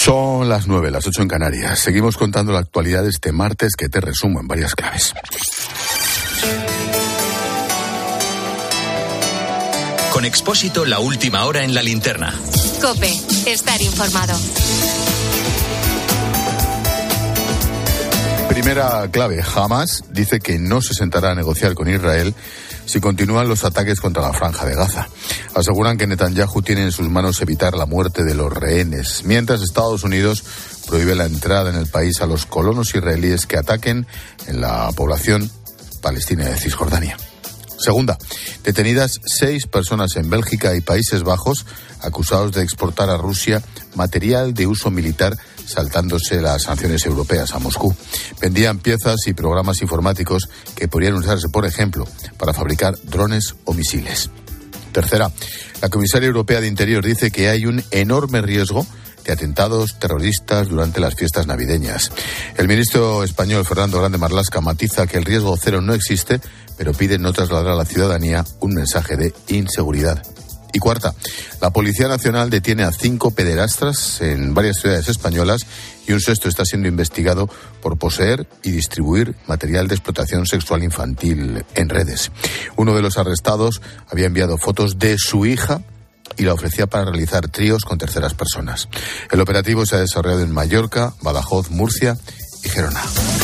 Son las 9, las 8 en Canarias. Seguimos contando la actualidad de este martes que te resumo en varias claves. Con Expósito, la última hora en la linterna. COPE, estar informado. Primera clave, Hamas dice que no se sentará a negociar con Israel si continúan los ataques contra la Franja de Gaza. Aseguran que Netanyahu tiene en sus manos evitar la muerte de los rehenes, mientras Estados Unidos prohíbe la entrada en el país a los colonos israelíes que ataquen en la población palestina de Cisjordania. Segunda, detenidas 6 personas en Bélgica y Países Bajos acusados de exportar a Rusia material de uso militar saltándose las sanciones europeas a Moscú. Vendían piezas y programas informáticos que podrían usarse, por ejemplo, para fabricar drones o misiles. Tercera, la comisaria europea de Interior dice que hay un enorme riesgo de atentados terroristas durante las fiestas navideñas. El ministro español Fernando Grande Marlaska matiza que el riesgo cero no existe, pero pide no trasladar a la ciudadanía un mensaje de inseguridad. Y cuarta, la Policía Nacional detiene a 5 pederastas en varias ciudades españolas y un sexto está siendo investigado por poseer y distribuir material de explotación sexual infantil en redes. Uno de los arrestados había enviado fotos de su hija y la ofrecía para realizar tríos con terceras personas. El operativo se ha desarrollado en Mallorca, Badajoz, Murcia y Gerona.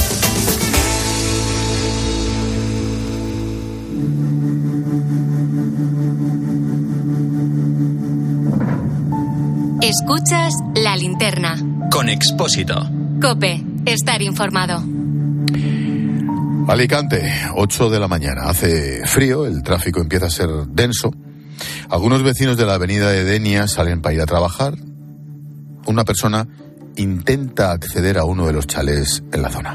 Escuchas la linterna. Con Expósito. COPE, estar informado. Alicante, 8 de la mañana. Hace frío, el tráfico empieza a ser denso. Algunos vecinos de la avenida de Denia salen para ir a trabajar. Una persona intenta acceder a uno de los chalés en la zona.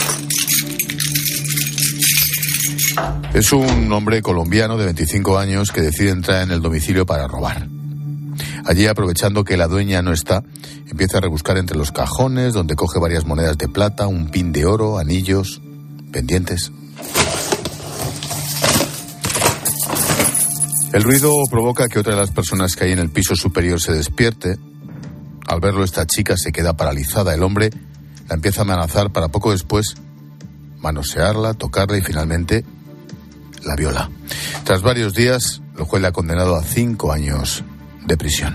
Es un hombre colombiano de 25 años que decide entrar en el domicilio para robar. Allí, aprovechando que la dueña no está, empieza a rebuscar entre los cajones, donde coge varias monedas de plata, un pin de oro, anillos, pendientes. El ruido provoca que otra de las personas que hay en el piso superior se despierte. Al verlo, esta chica se queda paralizada. El hombre la empieza a amenazar para poco después manosearla, tocarla y finalmente la viola. Tras varios días, el juez le ha condenado a 5 años de prisión.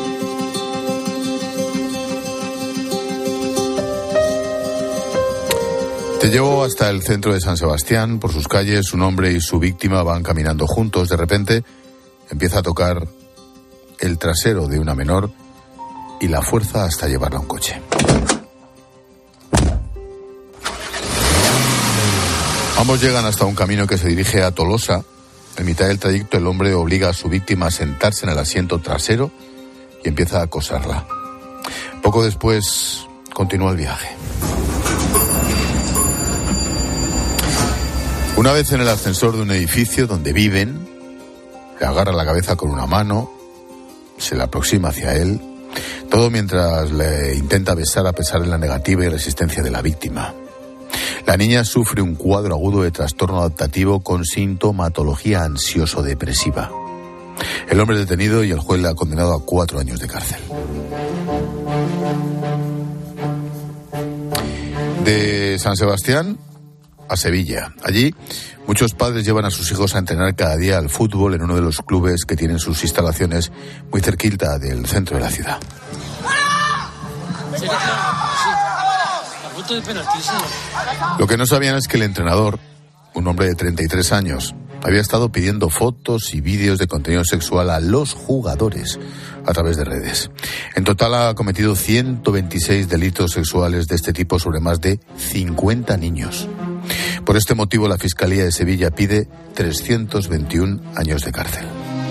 Te llevo hasta el centro de San Sebastián. Por sus calles, un hombre y su víctima van caminando juntos. De repente, empieza a tocar el trasero de una menor y la fuerza hasta llevarla a un coche. Ambos llegan hasta un camino que se dirige a Tolosa. En mitad del trayecto, el hombre obliga a su víctima a sentarse en el asiento trasero y empieza a acosarla. Poco después, continúa el viaje. Una vez en el ascensor de un edificio donde viven, le agarra la cabeza con una mano, se le aproxima hacia él, todo mientras le intenta besar a pesar de la negativa y resistencia de la víctima. La niña sufre un cuadro agudo de trastorno adaptativo con sintomatología ansioso-depresiva. El hombre es detenido y el juez le ha condenado a 4 años de cárcel. De San Sebastián a Sevilla. Allí, muchos padres llevan a sus hijos a entrenar cada día al fútbol en uno de los clubes que tienen sus instalaciones muy cerquita del centro de la ciudad. Lo que no sabían es que el entrenador, un hombre de 33 años, había estado pidiendo fotos y vídeos de contenido sexual a los jugadores a través de redes. En total ha cometido 126 delitos sexuales de este tipo sobre más de 50 niños. Por este motivo, la Fiscalía de Sevilla pide 321 años de cárcel.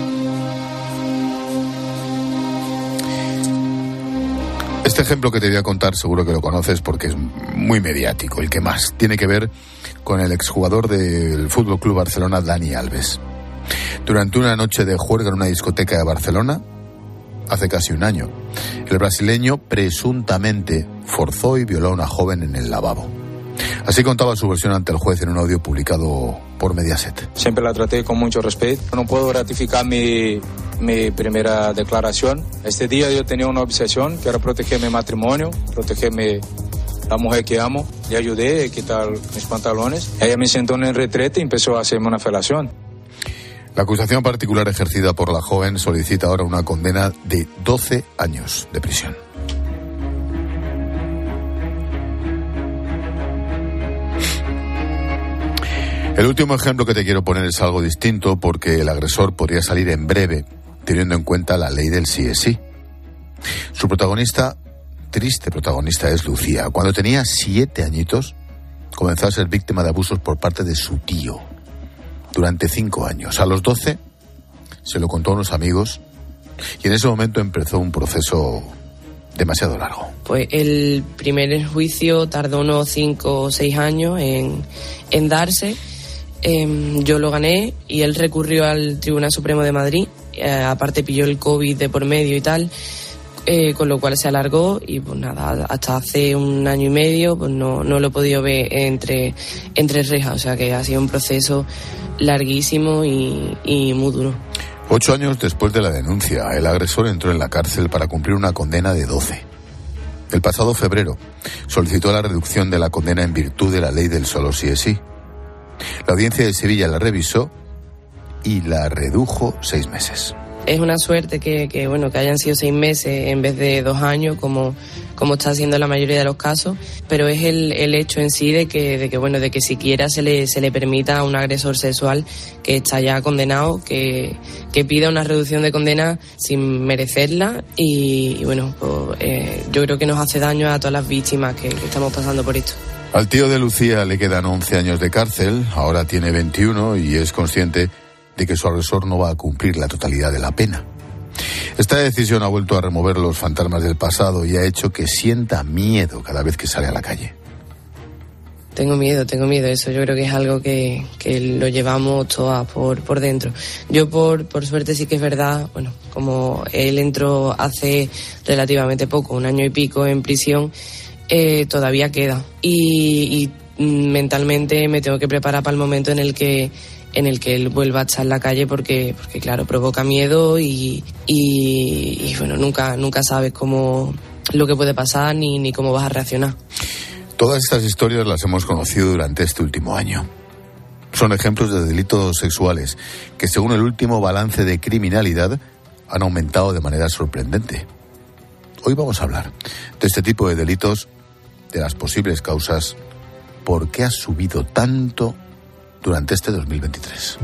Este ejemplo que te voy a contar seguro que lo conoces porque es muy mediático, el que más. Tiene que ver con el exjugador del Fútbol Club Barcelona, Dani Alves. Durante una noche de juerga en una discoteca de Barcelona, hace casi un año, el brasileño presuntamente forzó y violó a una joven en el lavabo. Así contaba su versión ante el juez en un audio publicado por Mediaset. Siempre la traté con mucho respeto. No puedo ratificar mi primera declaración. Este día yo tenía una obsesión, que era proteger mi matrimonio, protegerme la mujer que amo. Le ayudé a quitar mis pantalones. Ella me sentó en retrete y empezó a hacerme una felación. La acusación particular ejercida por la joven solicita ahora una condena de 12 años de prisión. El último ejemplo que te quiero poner es algo distinto porque el agresor podría salir en breve, teniendo en cuenta la ley del sí es sí. Su protagonista, triste protagonista, es Lucía. Cuando tenía 7 añitos, comenzó a ser víctima de abusos por parte de su tío. Durante 5 años. A los 12 se lo contó a unos amigos y en ese momento empezó un proceso demasiado largo. Pues el primer juicio tardó unos 5 o 6 años en darse. Yo lo gané y él recurrió al Tribunal Supremo de Madrid. Aparte pilló el COVID de por medio y tal, con lo cual se alargó y pues nada, hasta hace 1 año y medio pues no lo he podido ver entre rejas, o sea que ha sido un proceso larguísimo y muy duro. 8 años después de la denuncia, el agresor entró en la cárcel para cumplir una condena de 12. El pasado febrero solicitó la reducción de la condena en virtud de la ley del solo sí es sí. La audiencia de Sevilla la revisó y la redujo 6 meses. Es una suerte que hayan sido 6 meses en vez de 2 años, como está haciendo la mayoría de los casos, pero es el hecho en sí de que siquiera se le permita a un agresor sexual que está ya condenado, que pida una reducción de condena sin merecerla y yo creo que nos hace daño a todas las víctimas que estamos pasando por esto. Al tío de Lucía le quedan 11 años de cárcel, ahora tiene 21 y es consciente de que su agresor no va a cumplir la totalidad de la pena. Esta decisión ha vuelto a remover los fantasmas del pasado y ha hecho que sienta miedo cada vez que sale a la calle. Tengo miedo, eso yo creo que es algo que lo llevamos todas por dentro. Yo por suerte sí que es verdad, como él entró hace relativamente poco, 1 año y pico en prisión, todavía queda y mentalmente me tengo que preparar para el momento en el que él vuelva a estar en la calle porque claro, provoca miedo y nunca sabes cómo lo que puede pasar ni cómo vas a reaccionar. Todas estas historias las hemos conocido durante este último año. Son ejemplos de delitos sexuales que, según el último balance de criminalidad, han aumentado de manera sorprendente. Hoy vamos a hablar de este tipo de delitos, de las posibles causas, por qué ha subido tanto durante este 2023.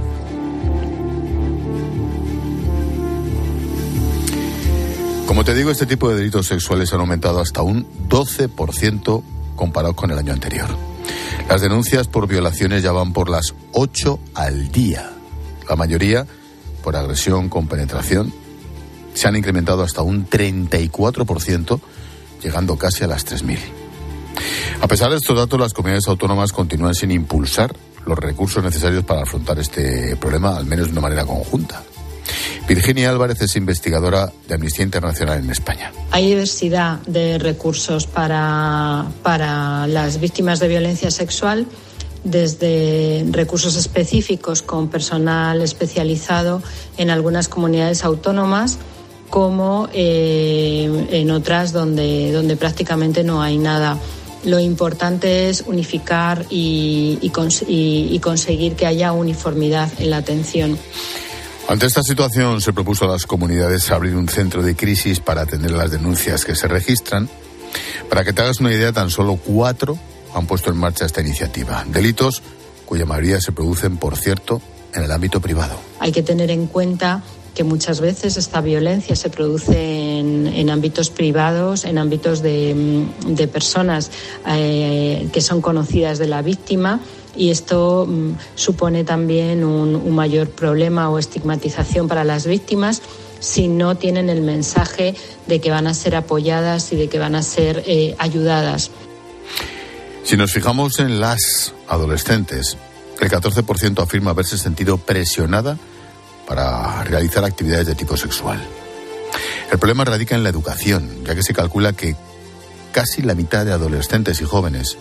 Como te digo, este tipo de delitos sexuales han aumentado hasta un 12% comparado con el año anterior. Las denuncias por violaciones ya van por las 8 al día. La mayoría por agresión con penetración. Se han incrementado hasta un 34%, llegando casi a las 3.000. A pesar de estos datos, las comunidades autónomas continúan sin impulsar los recursos necesarios para afrontar este problema, al menos de una manera conjunta. Virginia Álvarez es investigadora de Amnistía Internacional en España. Hay diversidad de recursos para las víctimas de violencia sexual, desde recursos específicos con personal especializado en algunas comunidades autónomas, como en otras donde prácticamente no hay nada. Lo importante es unificar y conseguir que haya uniformidad en la atención. Ante esta situación se propuso a las comunidades abrir un centro de crisis para atender las denuncias que se registran. Para que te hagas una idea, tan solo 4 han puesto en marcha esta iniciativa. Delitos cuya mayoría se producen, por cierto, en el ámbito privado. Hay que tener en cuenta que muchas veces esta violencia se produce en ámbitos privados, en ámbitos de personas que son conocidas de la víctima, y esto supone también un mayor problema o estigmatización para las víctimas si no tienen el mensaje de que van a ser apoyadas y de que van a ser ayudadas. Si nos fijamos en las adolescentes, el 14% afirma haberse sentido presionada para realizar actividades de tipo sexual. El problema radica en la educación, ya que se calcula que casi la mitad de adolescentes y jóvenes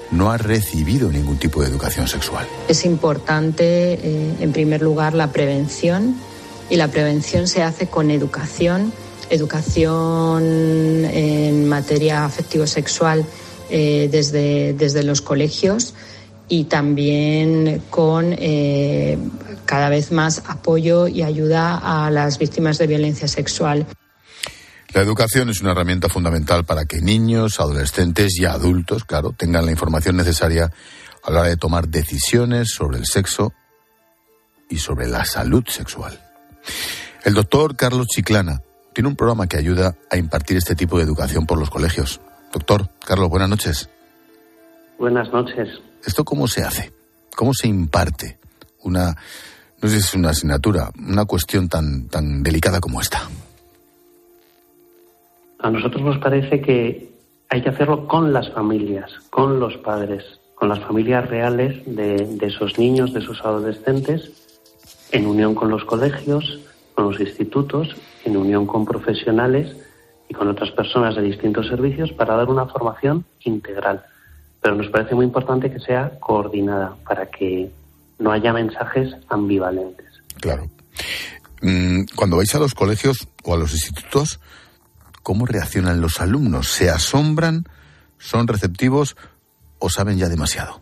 no ha recibido ningún tipo de educación sexual. Es importante, en primer lugar, la prevención, y la prevención se hace con educación en materia afectivo-sexual desde los colegios, y también con cada vez más apoyo y ayuda a las víctimas de violencia sexual. La educación es una herramienta fundamental para que niños, adolescentes y adultos, claro, tengan la información necesaria a la hora de tomar decisiones sobre el sexo y sobre la salud sexual. El doctor Carlos Chiclana tiene un programa que ayuda a impartir este tipo de educación por los colegios. Doctor Carlos, buenas noches. Buenas noches. ¿Esto cómo se hace? ¿Cómo se imparte no sé si es una asignatura, una cuestión tan delicada como esta? A nosotros nos parece que hay que hacerlo con las familias, con los padres, con las familias reales de esos niños, de esos adolescentes, en unión con los colegios, con los institutos, en unión con profesionales y con otras personas de distintos servicios, para dar una formación integral. Pero nos parece muy importante que sea coordinada para que no haya mensajes ambivalentes. Claro. Cuando vais a los colegios o a los institutos, ¿cómo reaccionan los alumnos? ¿Se asombran? ¿Son receptivos o saben ya demasiado?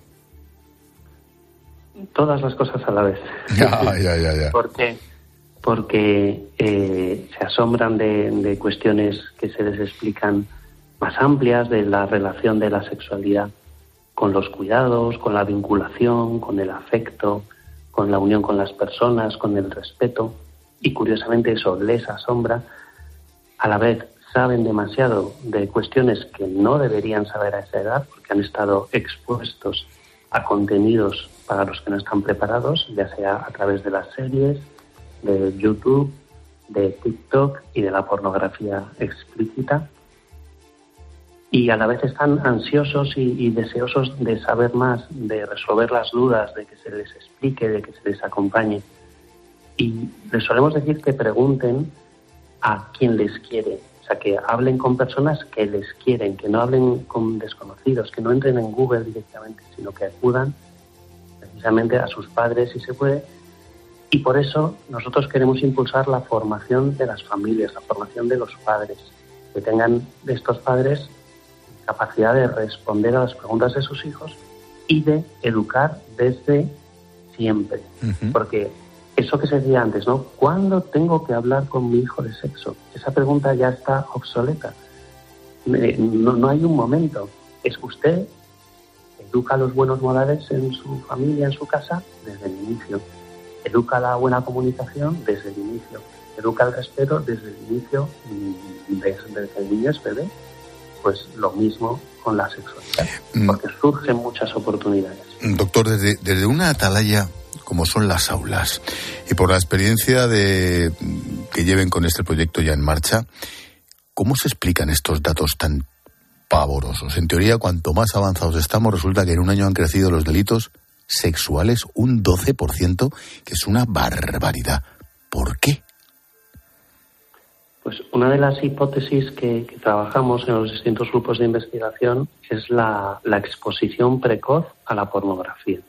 Todas las cosas a la vez. Ya. ¿Por qué? Porque se asombran de cuestiones que se les explican más amplias, de la relación de la sexualidad con los cuidados, con la vinculación, con el afecto, con la unión con las personas, con el respeto. Y curiosamente eso les asombra. A la vez saben demasiado de cuestiones que no deberían saber a esa edad, porque han estado expuestos a contenidos para los que no están preparados, ya sea a través de las series, de YouTube, de TikTok y de la pornografía explícita. Y a la vez están ansiosos y deseosos de saber más, de resolver las dudas, de que se les explique, de que se les acompañe. Y les solemos decir que pregunten a quien les quiere, o sea, que hablen con personas que les quieren, que no hablen con desconocidos, que no entren en Google directamente, sino que acudan precisamente a sus padres si se puede. Y por eso nosotros queremos impulsar la formación de las familias, la formación de los padres, que tengan de estos padres capacidad de responder a las preguntas de sus hijos y de educar desde siempre. Uh-huh. Porque eso que se decía antes, ¿no? ¿Cuándo tengo que hablar con mi hijo de sexo? Esa pregunta ya está obsoleta. No hay un momento. Es usted educa los buenos modales en su familia, en su casa, desde el inicio. Educa la buena comunicación desde el inicio. Educa el respeto desde el inicio, desde que el niño es bebé. Pues lo mismo con la sexualidad, porque surgen muchas oportunidades. Doctor, desde una atalaya como son las aulas, y por la experiencia que lleven con este proyecto ya en marcha, ¿cómo se explican estos datos tan pavorosos? En teoría, cuanto más avanzados estamos, resulta que en un año han crecido los delitos sexuales un 12%, que es una barbaridad. ¿Por qué? Pues una de las hipótesis que trabajamos en los distintos grupos de investigación es la exposición precoz a la pornografía.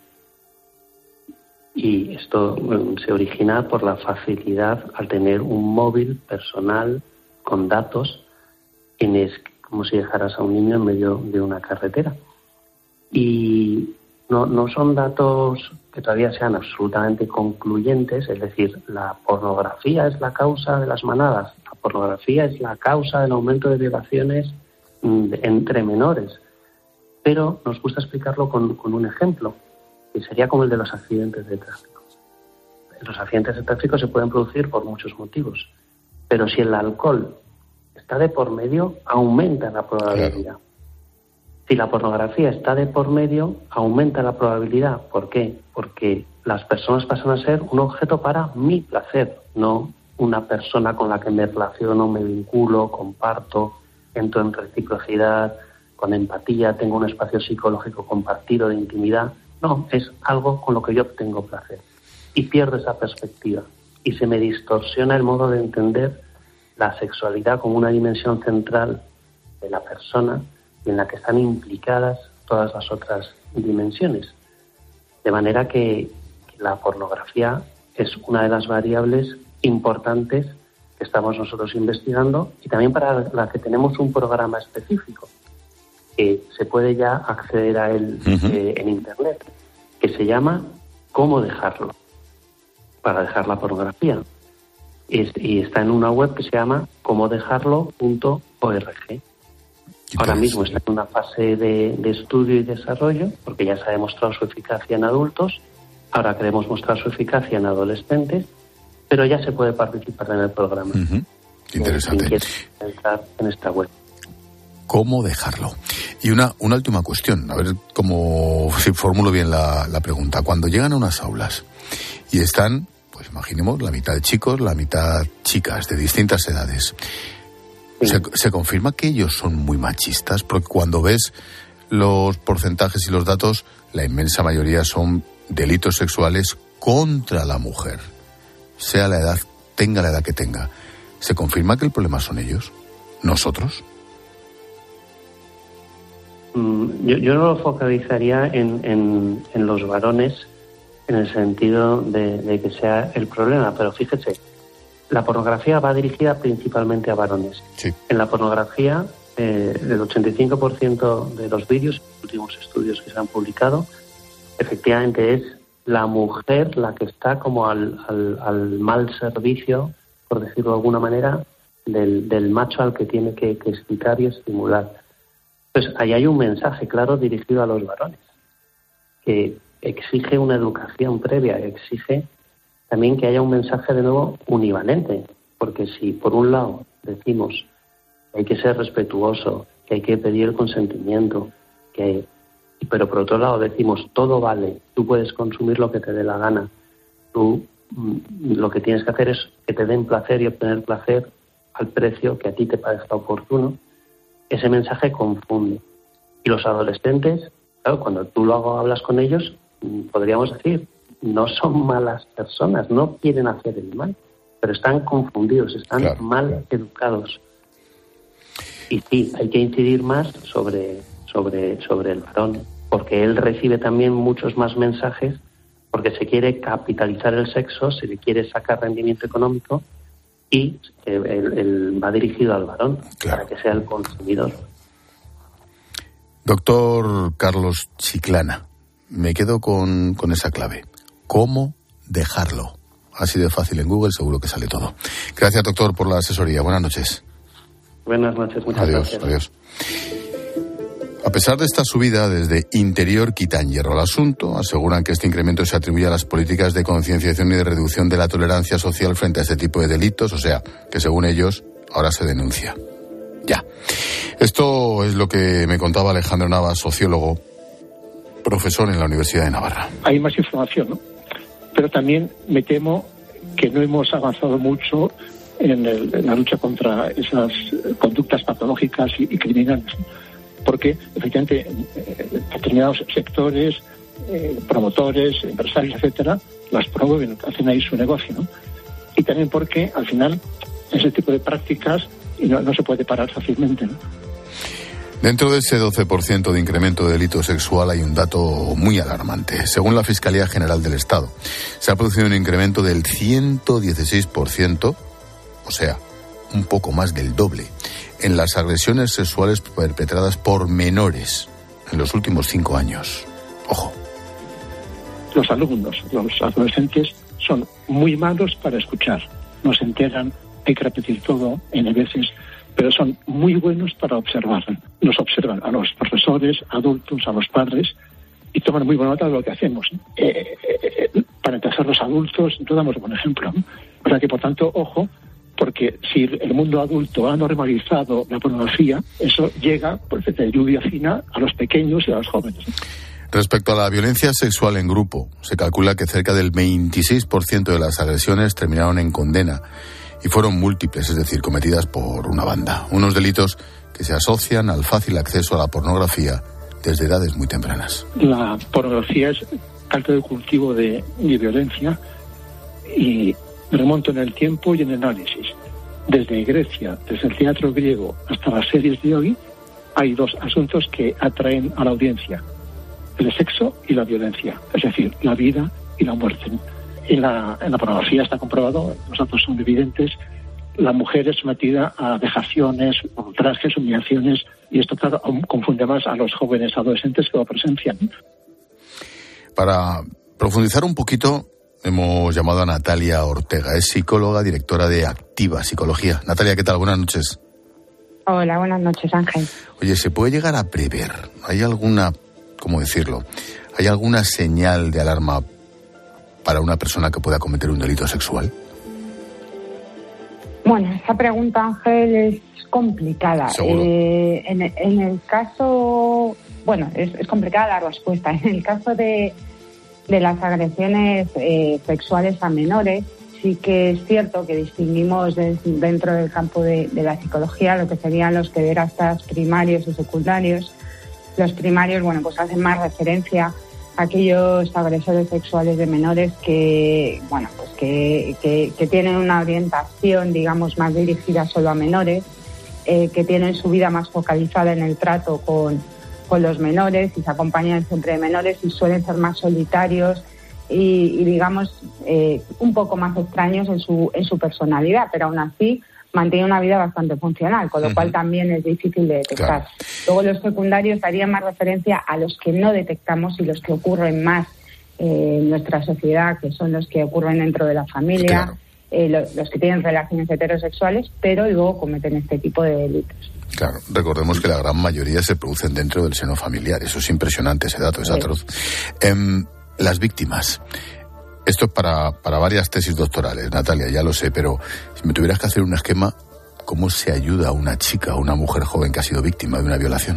Y esto se origina por la facilidad al tener un móvil personal con datos, es como si dejaras a un niño en medio de una carretera. Y no son datos que todavía sean absolutamente concluyentes, es decir, la pornografía es la causa de las manadas, la pornografía es la causa del aumento de violaciones entre menores. Pero nos gusta explicarlo con un ejemplo, que sería como el de los accidentes de tráfico. Los accidentes de tráfico se pueden producir por muchos motivos, pero si el alcohol está de por medio, aumenta la probabilidad. Claro. Si la pornografía está de por medio, aumenta la probabilidad. ¿Por qué? Porque las personas pasan a ser un objeto para mi placer, no una persona con la que me relaciono, me vinculo, comparto, entro en reciprocidad, con empatía, tengo un espacio psicológico compartido de intimidad. No, es algo con lo que yo obtengo placer. Y pierdo esa perspectiva. Y se me distorsiona el modo de entender la sexualidad como una dimensión central de la persona y en la que están implicadas todas las otras dimensiones. De manera que la pornografía es una de las variables importantes que estamos nosotros investigando y también para la que tenemos un programa específico que se puede ya acceder a él en Internet, que se llama ¿Cómo dejarlo? Para dejar la pornografía. Y está en una web que se llama comodejarlo.org. Ahora mismo está en una fase de estudio y desarrollo, porque ya se ha demostrado su eficacia en adultos. Ahora queremos mostrar su eficacia en adolescentes, pero ya se puede participar en el programa. Interesante. Quien quiera entrar en esta web. ¿Cómo dejarlo? Y una última cuestión, a ver si formulo bien la pregunta. Cuando llegan a unas aulas y están, pues imaginemos, la mitad de chicos, la mitad chicas de distintas edades, ¿se confirma que ellos son muy machistas? Porque cuando ves los porcentajes y los datos, la inmensa mayoría son delitos sexuales contra la mujer, sea la edad, tenga la edad que tenga. ¿Se confirma que el problema son ellos? ¿Nosotros? Yo no lo focalizaría en los varones en el sentido de que sea el problema, pero fíjese, la pornografía va dirigida principalmente a varones. Sí. En la pornografía, el 85% de los vídeos, los últimos estudios que se han publicado, efectivamente es la mujer la que está como al mal servicio, por decirlo de alguna manera, del macho al que tiene que excitar y estimular. Pues ahí hay un mensaje claro dirigido a los varones, que exige una educación previa, exige también que haya un mensaje de nuevo univalente, porque si por un lado decimos que hay que ser respetuoso, que hay que pedir el consentimiento, pero por otro lado decimos todo vale, tú puedes consumir lo que te dé la gana, tú lo que tienes que hacer es que te den placer y obtener placer al precio que a ti te parezca oportuno, ese mensaje confunde. Y los adolescentes, claro, cuando tú hablas con ellos, podríamos decir, no son malas personas, no quieren hacer el mal, pero están confundidos, están mal educados. Y sí, hay que incidir más sobre el varón, porque él recibe también muchos más mensajes, porque se quiere capitalizar el sexo, se le quiere sacar rendimiento económico, y él va dirigido al varón, para que sea el consumidor. Doctor Carlos Chiclana, me quedo con esa clave. ¿Cómo dejarlo? Así de fácil en Google, seguro que sale todo. Gracias, doctor, por la asesoría. Buenas noches. Buenas noches, muchas gracias. Adiós. A pesar de esta subida, desde Interior quitan hierro al asunto. Aseguran que este incremento se atribuye a las políticas de concienciación y de reducción de la tolerancia social frente a este tipo de delitos. O sea, que según ellos, ahora se denuncia. Ya. Esto es lo que me contaba Alejandro Navas, sociólogo, profesor en la Universidad de Navarra. Hay más información, ¿no? Pero también me temo que no hemos avanzado mucho en la lucha contra esas conductas patológicas y criminales, ¿no? Porque efectivamente determinados sectores, promotores, empresarios, etcétera, las promueven, hacen ahí su negocio, ¿no? Y también porque al final ese tipo de prácticas no se puede parar fácilmente, ¿no? Dentro de ese 12% de incremento de delito sexual hay un dato muy alarmante. Según la Fiscalía General del Estado, se ha producido un incremento del 116%, o sea, un poco más del doble, en las agresiones sexuales perpetradas por menores en los últimos 5 años. Ojo. Los alumnos, los adolescentes, son muy malos para escuchar. No se enteran, hay que repetir todo N veces, pero son muy buenos para observar. Nos observan a los profesores, adultos, a los padres, y toman muy buena nota de lo que hacemos. Para empezar, los adultos no damos buen ejemplo, ¿no? O sea que, por tanto, ojo, porque si el mundo adulto ha normalizado la pornografía, eso llega, por de lluvia fina, a los pequeños y a los jóvenes. Respecto a la violencia sexual en grupo, se calcula que cerca del 26% de las agresiones terminaron en condena y fueron múltiples, es decir, cometidas por una banda. Unos delitos que se asocian al fácil acceso a la pornografía desde edades muy tempranas. La pornografía es caldo de cultivo de violencia y me remonto en el tiempo y en el análisis. Desde Grecia, desde el teatro griego hasta las series de hoy, hay dos asuntos que atraen a la audiencia: el sexo y la violencia, es decir, la vida y la muerte. En la pornografía está comprobado, los datos son evidentes, la mujer es sometida a vejaciones, ultrajes, humillaciones, y esto, claro, aún confunde más a los jóvenes adolescentes que lo presencian. Para profundizar un poquito, hemos llamado a Natalia Ortega, es psicóloga, directora de Activa Psicología. Natalia, ¿qué tal? Buenas noches. Hola, buenas noches, Ángel. Oye, ¿se puede llegar a prever? ¿Hay alguna, cómo decirlo, hay alguna señal de alarma para una persona que pueda cometer un delito sexual? Bueno, esa pregunta, Ángel, es complicada. ¿Seguro? En el caso, bueno, es complicada la respuesta. En el caso de las agresiones sexuales a menores, sí que es cierto que distinguimos dentro del campo de la psicología lo que serían los pederastas primarios y secundarios. Los primarios, bueno, pues hacen más referencia a aquellos agresores sexuales de menores que, bueno, pues que tienen una orientación, digamos, más dirigida solo a menores, que tienen su vida más focalizada en el trato con los menores y se acompañan siempre de menores y suelen ser más solitarios y digamos, un poco más extraños en su personalidad, pero aún así mantiene una vida bastante funcional, con lo cual también es difícil de detectar. Claro. Luego los secundarios darían más referencia a los que no detectamos y los que ocurren más en nuestra sociedad, que son los que ocurren dentro de la familia, claro. Los que tienen relaciones heterosexuales, pero luego cometen este tipo de delitos. Claro, recordemos que la gran mayoría se producen dentro del seno familiar. Eso es impresionante, ese dato, es atroz. Las víctimas. Esto es para varias tesis doctorales, Natalia, ya lo sé, pero si me tuvieras que hacer un esquema, ¿cómo se ayuda a una chica, a una mujer joven que ha sido víctima de una violación?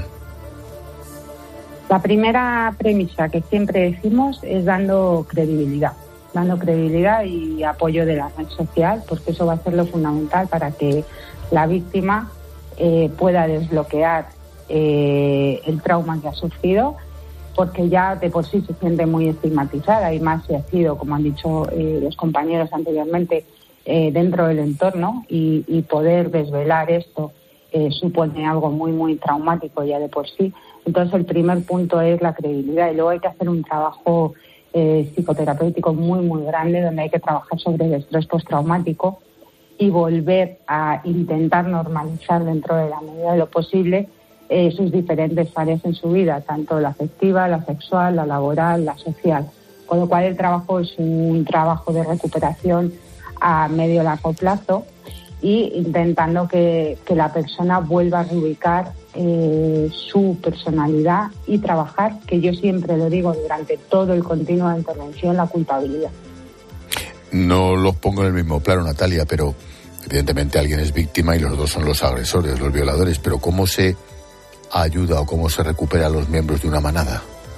La primera premisa que siempre decimos es dando credibilidad y apoyo de la red social, porque eso va a ser lo fundamental para que la víctima pueda desbloquear el trauma que ha sufrido, porque ya de por sí se siente muy estigmatizada y más si ha sido, como han dicho los compañeros anteriormente, dentro del entorno y poder desvelar esto supone algo muy, muy traumático ya de por sí. Entonces el primer punto es la credibilidad y luego hay que hacer un trabajo psicoterapéutico muy, muy grande donde hay que trabajar sobre el estrés postraumático y volver a intentar normalizar dentro de la medida de lo posible sus diferentes áreas en su vida, tanto la afectiva, la sexual, la laboral, la social. Con lo cual el trabajo es un trabajo de recuperación a medio y largo plazo y intentando que la persona vuelva a reubicar su personalidad y trabajar, que yo siempre lo digo durante todo el continuo de intervención, la culpabilidad. No los pongo en el mismo plano, Natalia, pero evidentemente alguien es víctima y los dos son los agresores, los violadores, pero ¿cómo se ayuda o cómo se recupera a los miembros de una manada?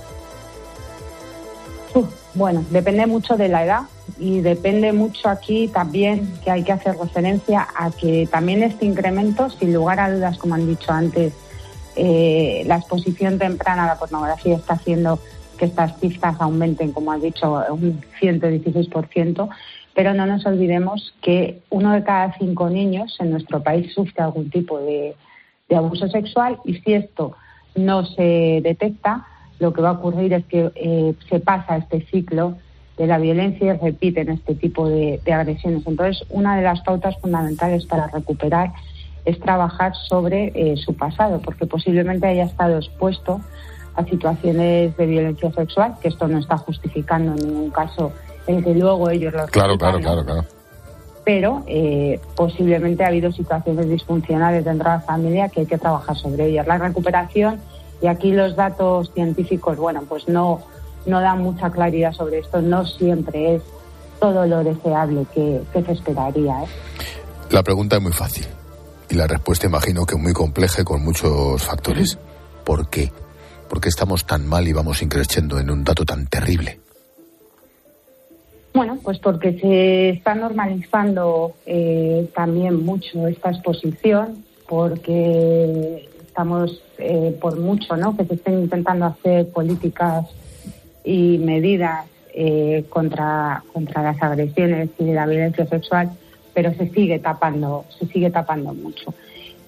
Bueno, depende mucho de la edad y depende mucho aquí también que hay que hacer referencia a que también este incremento, sin lugar a dudas, como han dicho antes, la exposición temprana a la pornografía está haciendo que estas cifras aumenten, como has dicho, un 116%, pero no nos olvidemos que 1 de cada 5 niños en nuestro país sufre algún tipo de abuso sexual y si esto no se detecta, lo que va a ocurrir es que se pasa este ciclo de la violencia y repiten este tipo de agresiones. Entonces, una de las pautas fundamentales para recuperar es trabajar sobre su pasado, porque posiblemente haya estado expuesto a situaciones de violencia sexual, que esto no está justificando en ningún caso el que luego ellos lo Claro. Pero posiblemente ha habido situaciones disfuncionales dentro de la familia que hay que trabajar sobre ellas. La recuperación, y aquí los datos científicos, bueno, pues no dan mucha claridad sobre esto, no siempre es todo lo deseable que se esperaría. La pregunta es muy fácil y la respuesta imagino que muy compleja y con muchos factores. ¿Por qué? ¿Por qué estamos tan mal y vamos increciendo en un dato tan terrible? Bueno, pues porque se está normalizando también mucho esta exposición, porque estamos por mucho, ¿no?, que se estén intentando hacer políticas y medidas contra las agresiones y la violencia sexual, pero se sigue tapando mucho.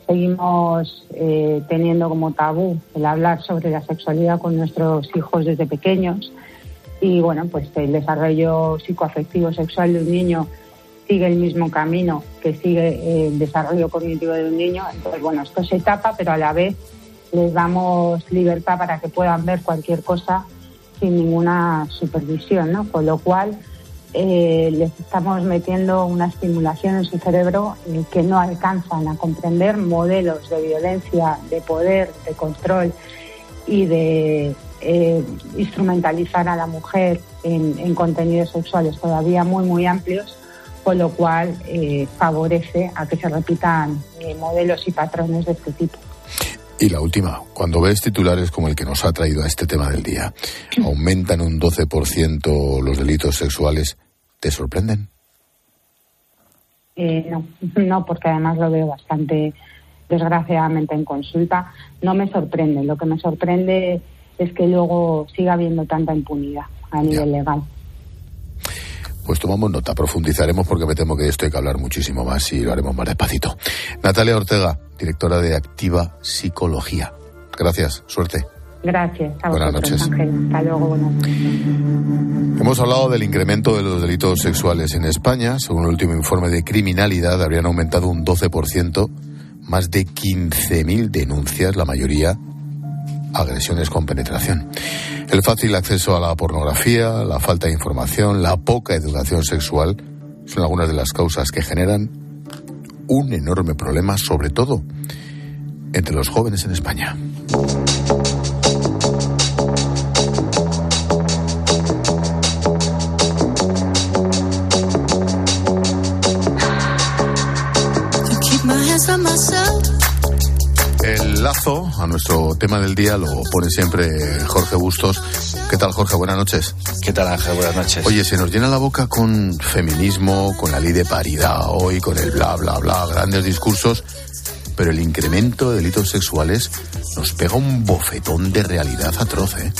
Seguimos teniendo como tabú el hablar sobre la sexualidad con nuestros hijos desde pequeños. Y bueno, pues el desarrollo psicoafectivo sexual de un niño sigue el mismo camino que sigue el desarrollo cognitivo de un niño. Entonces, bueno, esto se tapa, pero a la vez les damos libertad para que puedan ver cualquier cosa sin ninguna supervisión, ¿no? Con lo cual les estamos metiendo una estimulación en su cerebro que no alcanzan a comprender modelos de violencia, de poder, de control y de instrumentalizar a la mujer en contenidos sexuales todavía muy, muy amplios, con lo cual favorece a que se repitan modelos y patrones de este tipo. Y la última, cuando ves titulares como el que nos ha traído a este tema del día, aumentan un 12% los delitos sexuales, ¿te sorprenden? No, porque además lo veo bastante, desgraciadamente, en consulta. No me sorprende. Lo que me sorprende es que luego siga habiendo tanta impunidad a nivel legal. Pues tomamos nota, profundizaremos porque me temo que de esto hay que hablar muchísimo más y lo haremos más despacito. Natalia Ortega, directora de Activa Psicología. Gracias, suerte. Gracias a vosotros, buenas noches. Ángel. Hasta luego, buenas noches. Hemos hablado del incremento de los delitos sexuales en España. Según el último informe de criminalidad, habrían aumentado un 12%, más de 15.000 denuncias, la mayoría agresiones con penetración. El fácil acceso a la pornografía, la falta de información, la poca educación sexual son algunas de las causas que generan un enorme problema, sobre todo entre los jóvenes en España. El lazo a nuestro tema del día lo pone siempre Jorge Bustos. ¿Qué tal, Jorge? Buenas noches. ¿Qué tal, Ángel? Buenas noches. Oye, se nos llena la boca con feminismo, con la ley de paridad hoy, con el bla, bla, bla, grandes discursos, pero el incremento de delitos sexuales nos pega un bofetón de realidad atroz, ¿eh?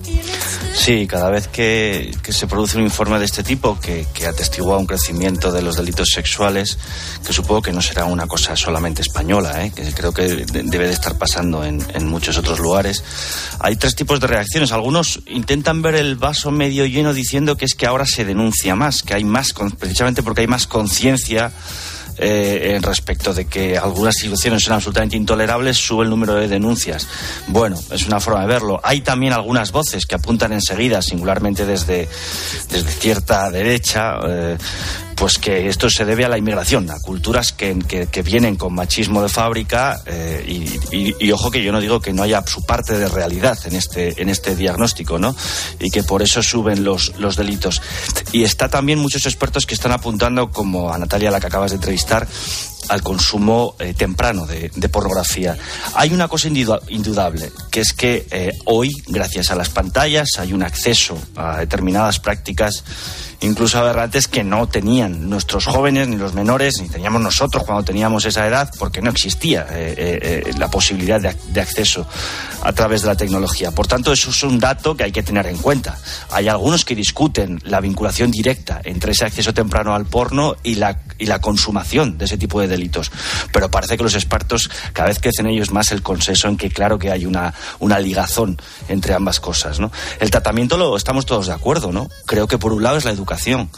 Sí, cada vez que se produce un informe de este tipo que atestigua un crecimiento de los delitos sexuales, que supongo que no será una cosa solamente española, que creo que debe de estar pasando en muchos otros lugares, hay tres tipos de reacciones. Algunos intentan ver el vaso medio lleno diciendo que es que ahora se denuncia más, que hay más, precisamente porque hay más conciencia respecto de que algunas situaciones son absolutamente intolerables, sube el número de denuncias. Bueno, es una forma de verlo. Hay también algunas voces que apuntan enseguida, singularmente desde cierta derecha, pues que esto se debe a la inmigración, a culturas que vienen con machismo de fábrica, y ojo que yo no digo que no haya su parte de realidad en este diagnóstico, ¿no? Y que por eso suben los delitos. Y está también muchos expertos que están apuntando, como a Natalia, la que acabas de entrevistar, al consumo temprano de pornografía. Hay una cosa indudable, que es que hoy, gracias a las pantallas, hay un acceso a determinadas prácticas, incluso aberrantes, que no tenían nuestros jóvenes, ni los menores, ni teníamos nosotros cuando teníamos esa edad, porque no existía la posibilidad de acceso a través de la tecnología. Por tanto, eso es un dato que hay que tener en cuenta. Hay algunos que discuten la vinculación directa entre ese acceso temprano al porno y la consumación de ese tipo de delitos. Pero parece que los expertos cada vez crecen ellos más el consenso en que claro que hay una ligazón entre ambas cosas, ¿no? El tratamiento estamos todos de acuerdo, ¿no? Creo que por un lado es la educación.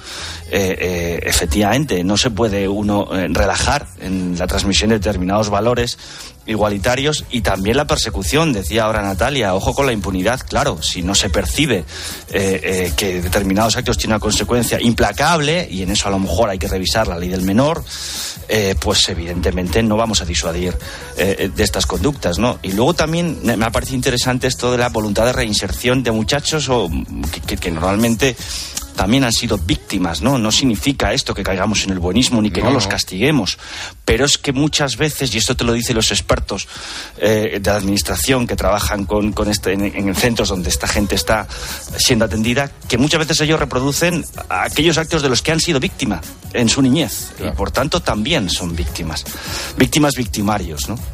Efectivamente, no se puede uno relajar en la transmisión de determinados valores igualitarios, y también la persecución. Decía ahora Natalia, ojo con la impunidad. Claro, si no se percibe que determinados actos tienen una consecuencia implacable, y en eso a lo mejor hay que revisar la ley del menor, pues evidentemente no vamos a disuadir de estas conductas, ¿no? Y luego también me ha parecido interesante esto de la voluntad de reinserción de muchachos que normalmente también han sido víctimas, ¿no? No significa esto que caigamos en el buenismo ni que no los castiguemos, pero es que muchas veces, y esto te lo dicen los expertos de la administración que trabajan en centros donde esta gente está siendo atendida, que muchas veces ellos reproducen aquellos actos de los que han sido víctima en su niñez, y por tanto también son víctimas victimarios, ¿no?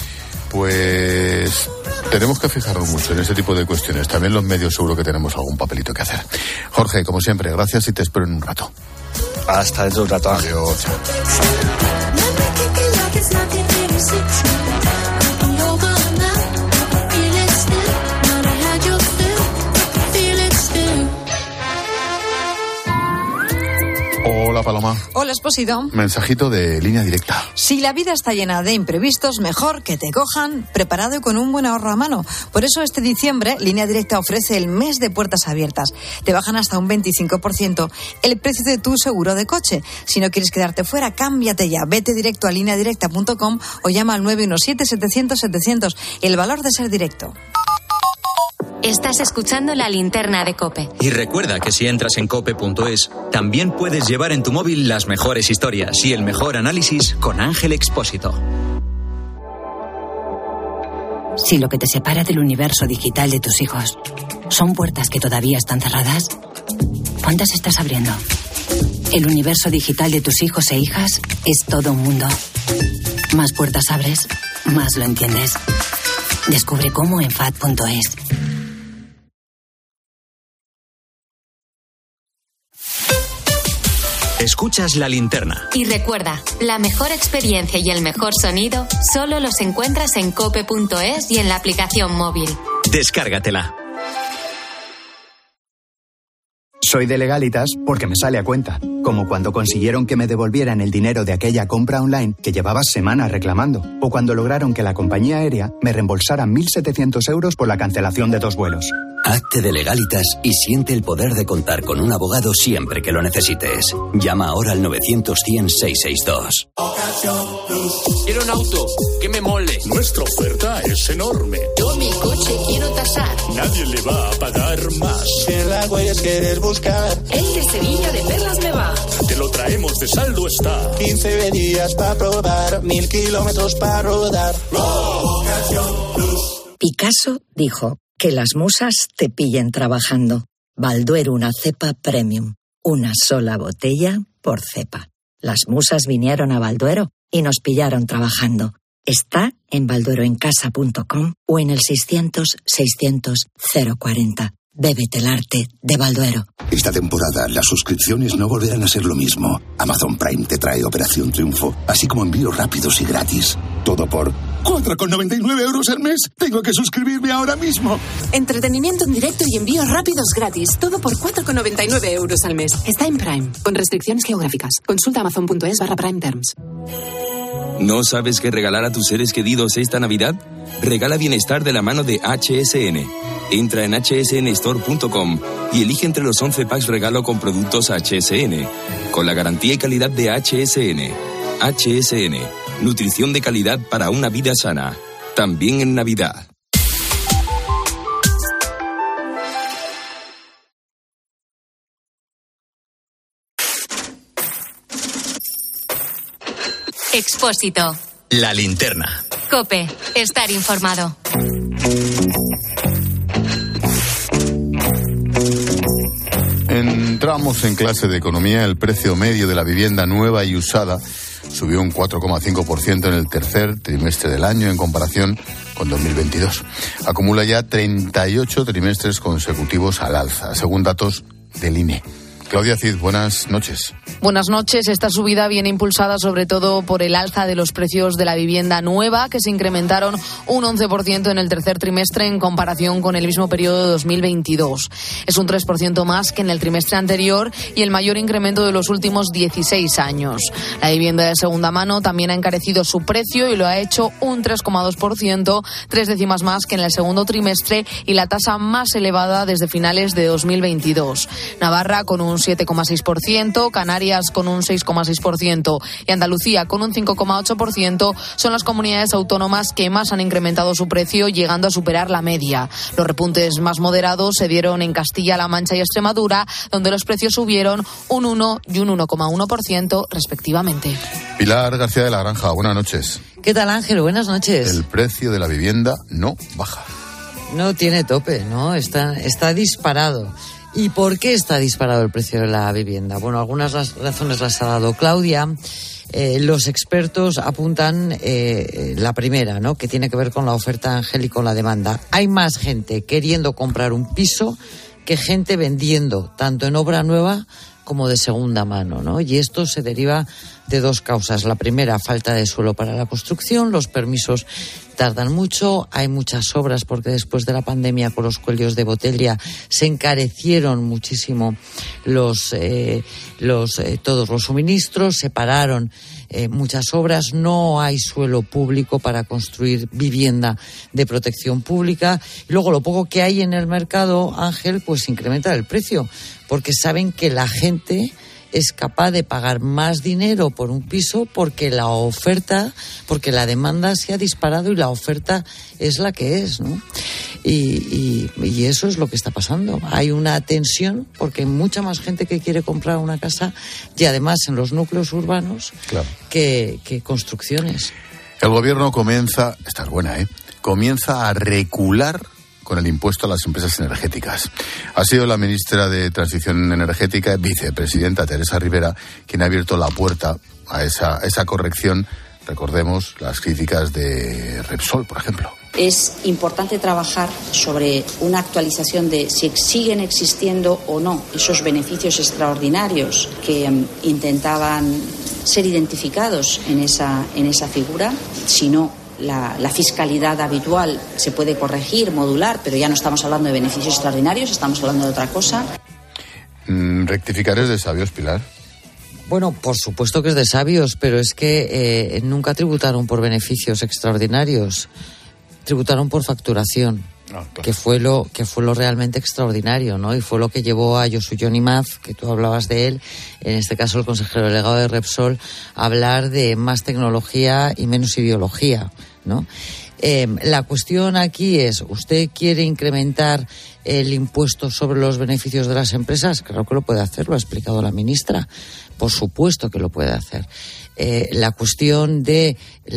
Pues tenemos que fijarnos mucho en ese tipo de cuestiones. También los medios seguro que tenemos algún papelito que hacer. Jorge, como siempre, gracias y te espero en un rato. Hasta dentro de un rato. Adiós. Hola, Paloma. Hola, Expósito. Mensajito de Línea Directa. Si la vida está llena de imprevistos, mejor que te cojan preparado y con un buen ahorro a mano. Por eso este diciembre, Línea Directa ofrece el mes de puertas abiertas. Te bajan hasta un 25% el precio de tu seguro de coche. Si no quieres quedarte fuera, cámbiate ya. Vete directo a lineadirecta.com o llama al 917-700-700. El valor de ser directo. Estás escuchando La Linterna de COPE. Y recuerda que si entras en cope.es, también puedes llevar en tu móvil las mejores historias y el mejor análisis con Ángel Expósito. Si lo que te separa del universo digital de tus hijos son puertas que todavía están cerradas, ¿cuántas estás abriendo? El universo digital de tus hijos e hijas es todo un mundo. Más puertas abres, más lo entiendes. Descubre cómo en FAD.es. Escuchas La Linterna. Y recuerda, la mejor experiencia y el mejor sonido solo los encuentras en cope.es y en la aplicación móvil. Descárgatela. Soy de Legalitas porque me sale a cuenta. Como cuando consiguieron que me devolvieran el dinero de aquella compra online que llevaba semanas reclamando. O cuando lograron que la compañía aérea me reembolsara 1.700 euros por la cancelación de 2 vuelos. Hazte de Legalitas y siente el poder de contar con un abogado siempre que lo necesites. Llama ahora al 900-100-662. Quiero un auto que me mole. Nuestra oferta es enorme. Yo mi coche quiero tasar. Nadie le va a pagar más. Si en las huellas quieres buscar, el de Sevilla de Perlas me va. Te lo traemos de saldo está. 15 días para probar, 1000 kilómetros para rodar. Picasso dijo: que las musas te pillen trabajando. Balduero, una cepa premium. Una sola botella por cepa. Las musas vinieron a Balduero y nos pillaron trabajando. Está en baldueroencasa.com o en el 600-600-040. Bébete el arte de Balduero. Esta temporada las suscripciones no volverán a ser lo mismo. Amazon Prime te trae Operación Triunfo, así como envíos rápidos y gratis. Todo por 4,99 euros al mes. Tengo que suscribirme ahora mismo. Entretenimiento en directo y envíos rápidos gratis. Todo por 4,99 euros al mes. Está en Prime, con restricciones geográficas. Consulta amazon.es/Prime Terms. ¿No sabes qué regalar a tus seres queridos esta Navidad? Regala bienestar de la mano de HSN. Entra en hsnstore.com y elige entre los 11 packs regalo con productos HSN, con la garantía y calidad de HSN. HSN, nutrición de calidad para una vida sana, también en Navidad. Expósito. La Linterna. COPE. Estar informado. Entramos en clase de economía. El precio medio de la vivienda nueva y usada subió un 4,5% en el tercer trimestre del año en comparación con 2022. Acumula ya 38 trimestres consecutivos al alza, según datos del INE. Claudia Cid, buenas noches. Buenas noches. Esta subida viene impulsada sobre todo por el alza de los precios de la vivienda nueva, que se incrementaron un 11% en el tercer trimestre en comparación con el mismo periodo de 2022. Es un 3% más que en el trimestre anterior y el mayor incremento de los últimos 16 años. La vivienda de segunda mano también ha encarecido su precio y lo ha hecho un 3,2%, 3 décimas más que en el segundo trimestre y la tasa más elevada desde finales de 2022. Navarra con un 7,6%, Canarias con un 6,6% y Andalucía con un 5,8% son las comunidades autónomas que más han incrementado su precio, llegando a superar la media. Los repuntes más moderados se dieron en Castilla-La Mancha y Extremadura, donde los precios subieron un 1 y un 1,1% respectivamente. Pilar García de la Granja, buenas noches. ¿Qué tal, Ángel? Buenas noches. El precio de la vivienda no baja. No tiene tope, ¿no? Está disparado. ¿Y por qué está disparado el precio de la vivienda? Bueno, algunas razones las ha dado Claudia. Los expertos apuntan la primera, ¿no?, que tiene que ver con la oferta, Ángel, y con la demanda. Hay más gente queriendo comprar un piso que gente vendiendo, tanto en obra nueva como de segunda mano, ¿no? Y esto se deriva de dos causas. La primera, falta de suelo para la construcción, los permisos tardan mucho, hay muchas obras porque después de la pandemia con los cuellos de botella se encarecieron muchísimo todos los suministros, se pararon muchas obras, no hay suelo público para construir vivienda de protección pública. Y luego lo poco que hay en el mercado, Ángel, pues incrementa el precio, porque saben que la gente es capaz de pagar más dinero por un piso porque la demanda se ha disparado y la oferta es la que es, ¿no? Y eso es lo que está pasando. Hay una tensión porque hay mucha más gente que quiere comprar una casa y además en los núcleos urbanos que construcciones. El gobierno comienza a recular con el impuesto a las empresas energéticas. Ha sido la ministra de Transición Energética, vicepresidenta Teresa Rivera, quien ha abierto la puerta a esa corrección. Recordemos las críticas de Repsol, por ejemplo. Es importante trabajar sobre una actualización de si siguen existiendo o no esos beneficios extraordinarios que intentaban ser identificados en esa figura. Si no, la fiscalidad habitual se puede corregir, modular, pero ya no estamos hablando de beneficios extraordinarios, estamos hablando de otra cosa. ¿Rectificar es de sabios, Pilar? Bueno, por supuesto que es de sabios, pero es que nunca tributaron por beneficios extraordinarios, tributaron por facturación. Claro. que fue lo realmente extraordinario, ¿no? Y fue lo que llevó a Josu Jon Imaz, que tú hablabas de él, en este caso el consejero delegado de Repsol, a hablar de más tecnología y menos ideología, ¿no? La cuestión aquí es, ¿usted quiere incrementar el impuesto sobre los beneficios de las empresas? Claro que lo puede hacer, lo ha explicado la ministra. Por supuesto que lo puede hacer. La cuestión de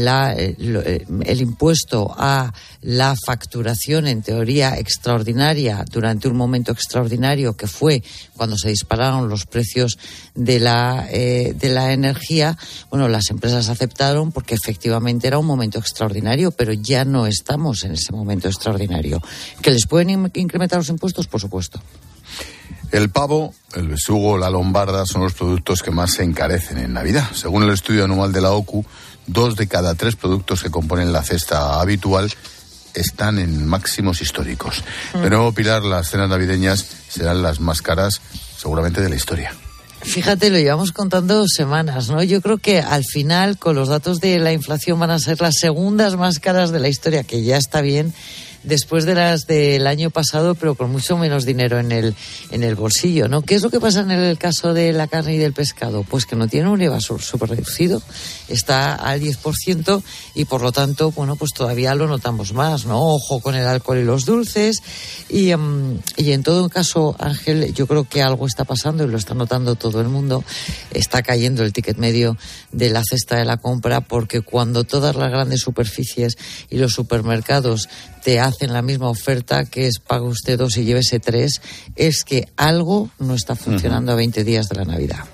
el impuesto a la facturación, en teoría extraordinaria, durante un momento extraordinario que fue cuando se dispararon los precios de la energía, bueno, las empresas aceptaron porque efectivamente era un momento extraordinario, pero ya no estamos en ese momento extraordinario. ¿Que les pueden incrementar los impuestos? Por supuesto. El pavo, el besugo, la lombarda son los productos que más se encarecen en Navidad. Según el estudio anual de la OCU, 2 de cada 3 productos que componen la cesta habitual están en máximos históricos. De nuevo, Pilar, las cenas navideñas serán las más caras seguramente de la historia. Fíjate, lo llevamos contando semanas, ¿no? Yo creo que al final, con los datos de la inflación, van a ser las segundas más caras de la historia, que ya está bien, después de las del año pasado, pero con mucho menos dinero en el bolsillo, ¿no? ¿Qué es lo que pasa en el caso de la carne y del pescado? Pues que no tiene un IVA súper reducido, está al 10% y por lo tanto, bueno, pues todavía lo notamos más, ¿no? Ojo con el alcohol y los dulces y en todo caso, Ángel, yo creo que algo está pasando y lo está notando todo el mundo. Está cayendo el ticket medio de la cesta de la compra porque cuando todas las grandes superficies y los supermercados te hacen la misma oferta, que es pague usted 2 y llévese 3, es que algo no está funcionando a 20 días de la Navidad.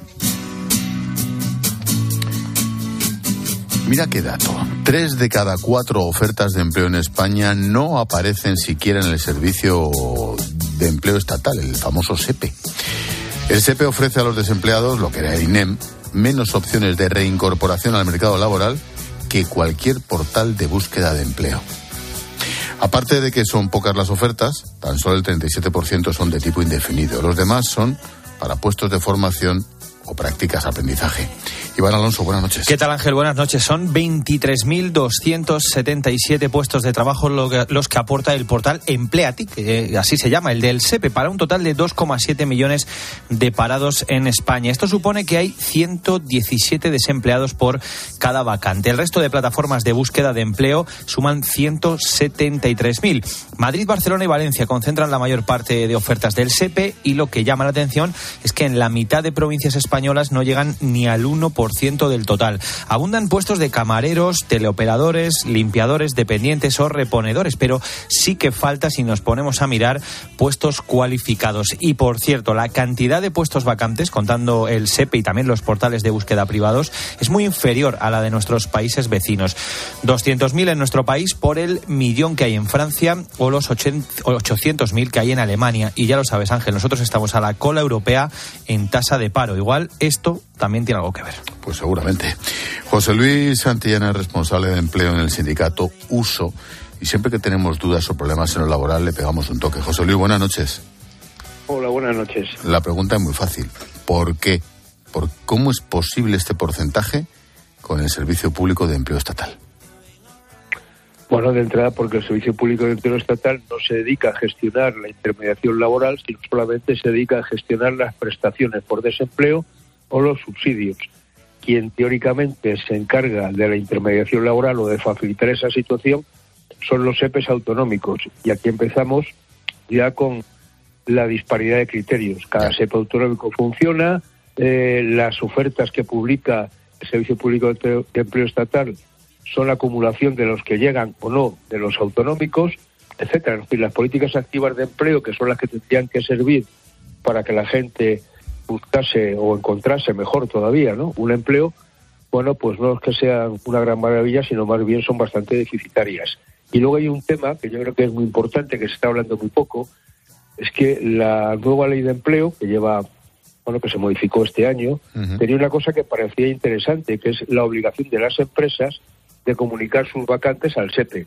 Mira qué dato. 3 de cada 4 ofertas de empleo en España no aparecen siquiera en el servicio de empleo estatal, el famoso SEPE. El SEPE ofrece a los desempleados, lo que era el INEM, menos opciones de reincorporación al mercado laboral que cualquier portal de búsqueda de empleo. Aparte de que son pocas las ofertas, tan solo el 37% son de tipo indefinido. Los demás son para puestos de formación o prácticas de aprendizaje. Iván Alonso, buenas noches. ¿Qué tal, Ángel? Buenas noches. Son 23.277 puestos de trabajo los que aporta el portal Empleatic, que así se llama, el del SEPE, para un total de 2,7 millones de parados en España. Esto supone que hay 117 desempleados por cada vacante. El resto de plataformas de búsqueda de empleo suman 173.000. Madrid, Barcelona y Valencia concentran la mayor parte de ofertas del SEPE y lo que llama la atención es que en la mitad de provincias españolas no llegan ni al 1% del total. Abundan puestos de camareros, teleoperadores, limpiadores, dependientes o reponedores, pero sí que falta, si nos ponemos a mirar, puestos cualificados. Y por cierto, la cantidad de puestos vacantes, contando el SEPE y también los portales de búsqueda privados, es muy inferior a la de nuestros países vecinos. 200.000 en nuestro país por el millón que hay en Francia o los 800.000 que hay en Alemania. Y ya lo sabes, Ángel, nosotros estamos a la cola europea en tasa de paro. Igual esto también tiene algo que ver. Pues seguramente. José Luis Santillana es responsable de empleo en el sindicato USO y siempre que tenemos dudas o problemas en lo laboral le pegamos un toque. José Luis, buenas noches. Hola, buenas noches. La pregunta es muy fácil. ¿Por qué? ¿Cómo es posible este porcentaje con el Servicio Público de Empleo Estatal? Bueno, de entrada porque el Servicio Público de Empleo Estatal no se dedica a gestionar la intermediación laboral, sino solamente se dedica a gestionar las prestaciones por desempleo o los subsidios. Quien teóricamente se encarga de la intermediación laboral o de facilitar esa situación son los SEPEs autonómicos. Y aquí empezamos ya con la disparidad de criterios. Cada SEPE autonómico funciona, las ofertas que publica el Servicio Público de Empleo Estatal son la acumulación de los que llegan o no de los autonómicos, etcétera. En fin, las políticas activas de empleo, que son las que tendrían que servir para que la gente buscase o encontrase, mejor todavía, ¿no?, un empleo, bueno, pues no es que sean una gran maravilla, sino más bien son bastante deficitarias. Y luego hay un tema que yo creo que es muy importante, que se está hablando muy poco, es que la nueva ley de empleo, que que se modificó este año, tenía una cosa que parecía interesante, que es la obligación de las empresas de comunicar sus vacantes al SEPE.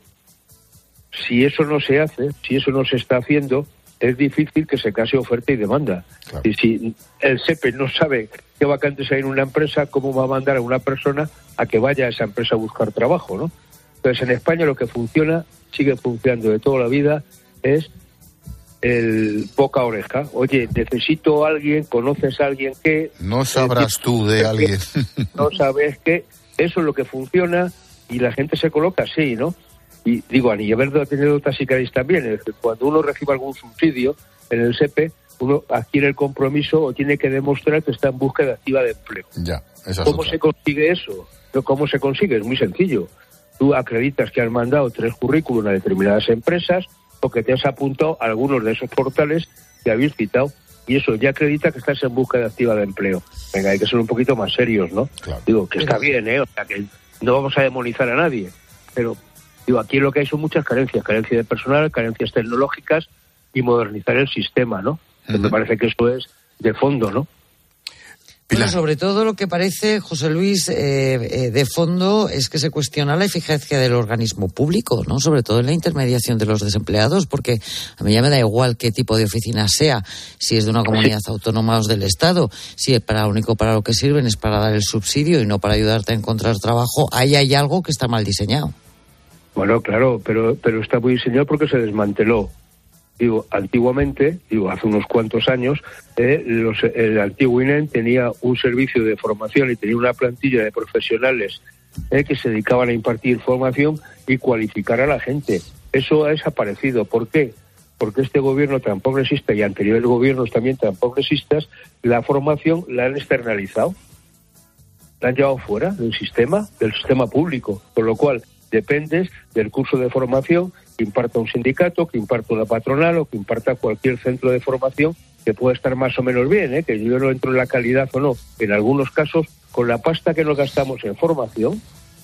Si eso no se hace, si eso no se está haciendo, es difícil que se case oferta y demanda. Claro. Y si el SEPE no sabe qué vacantes hay en una empresa, ¿cómo va a mandar a una persona a que vaya a esa empresa a buscar trabajo, ¿no? Entonces, en España lo que funciona, sigue funcionando de toda la vida, es el boca a oreja. Oye, necesito a alguien, conoces a alguien que... No sabrás tú de alguien. No sabes que eso es lo que funciona y la gente se coloca así, ¿no? Y digo, a nivel de anécdotas si queréis también, es que cuando uno recibe algún subsidio en el SEPE, uno adquiere el compromiso o tiene que demostrar que está en búsqueda activa de empleo. Ya, ¿Cómo se consigue eso? ¿Cómo se consigue? Es muy sencillo. Tú acreditas que has mandado 3 currículums a determinadas empresas o que te has apuntado a algunos de esos portales que habéis citado, y eso ya acredita que estás en búsqueda activa de empleo. Venga, hay que ser un poquito más serios, ¿no? Claro. Digo, que está bien, ¿eh? O sea, que no vamos a demonizar a nadie, pero digo, aquí lo que hay son muchas carencias de personal, carencias tecnológicas y modernizar el sistema, ¿no? Me parece que eso es de fondo, ¿no? Bueno, sobre todo lo que parece, José Luis, de fondo es que se cuestiona la eficacia del organismo público, ¿no? Sobre todo en la intermediación de los desempleados, porque a mí ya me da igual qué tipo de oficina sea, si es de una comunidad autónoma o del Estado, si para lo que sirven es para dar el subsidio y no para ayudarte a encontrar trabajo, ahí hay algo que está mal diseñado. Bueno, claro, pero está muy diseñado porque se desmanteló. Antiguamente, hace unos cuantos años, el antiguo INEM tenía un servicio de formación y tenía una plantilla de profesionales que se dedicaban a impartir formación y cualificar a la gente. Eso ha desaparecido. ¿Por qué? Porque este gobierno tan progresista y anteriores gobiernos también tan progresistas, la formación la han externalizado. La han llevado fuera del sistema público, con lo cual dependes del curso de formación que imparta un sindicato, que imparta una patronal o que imparta cualquier centro de formación que pueda estar más o menos bien, que yo no entro en la calidad o no. En algunos casos, con la pasta que nos gastamos en formación,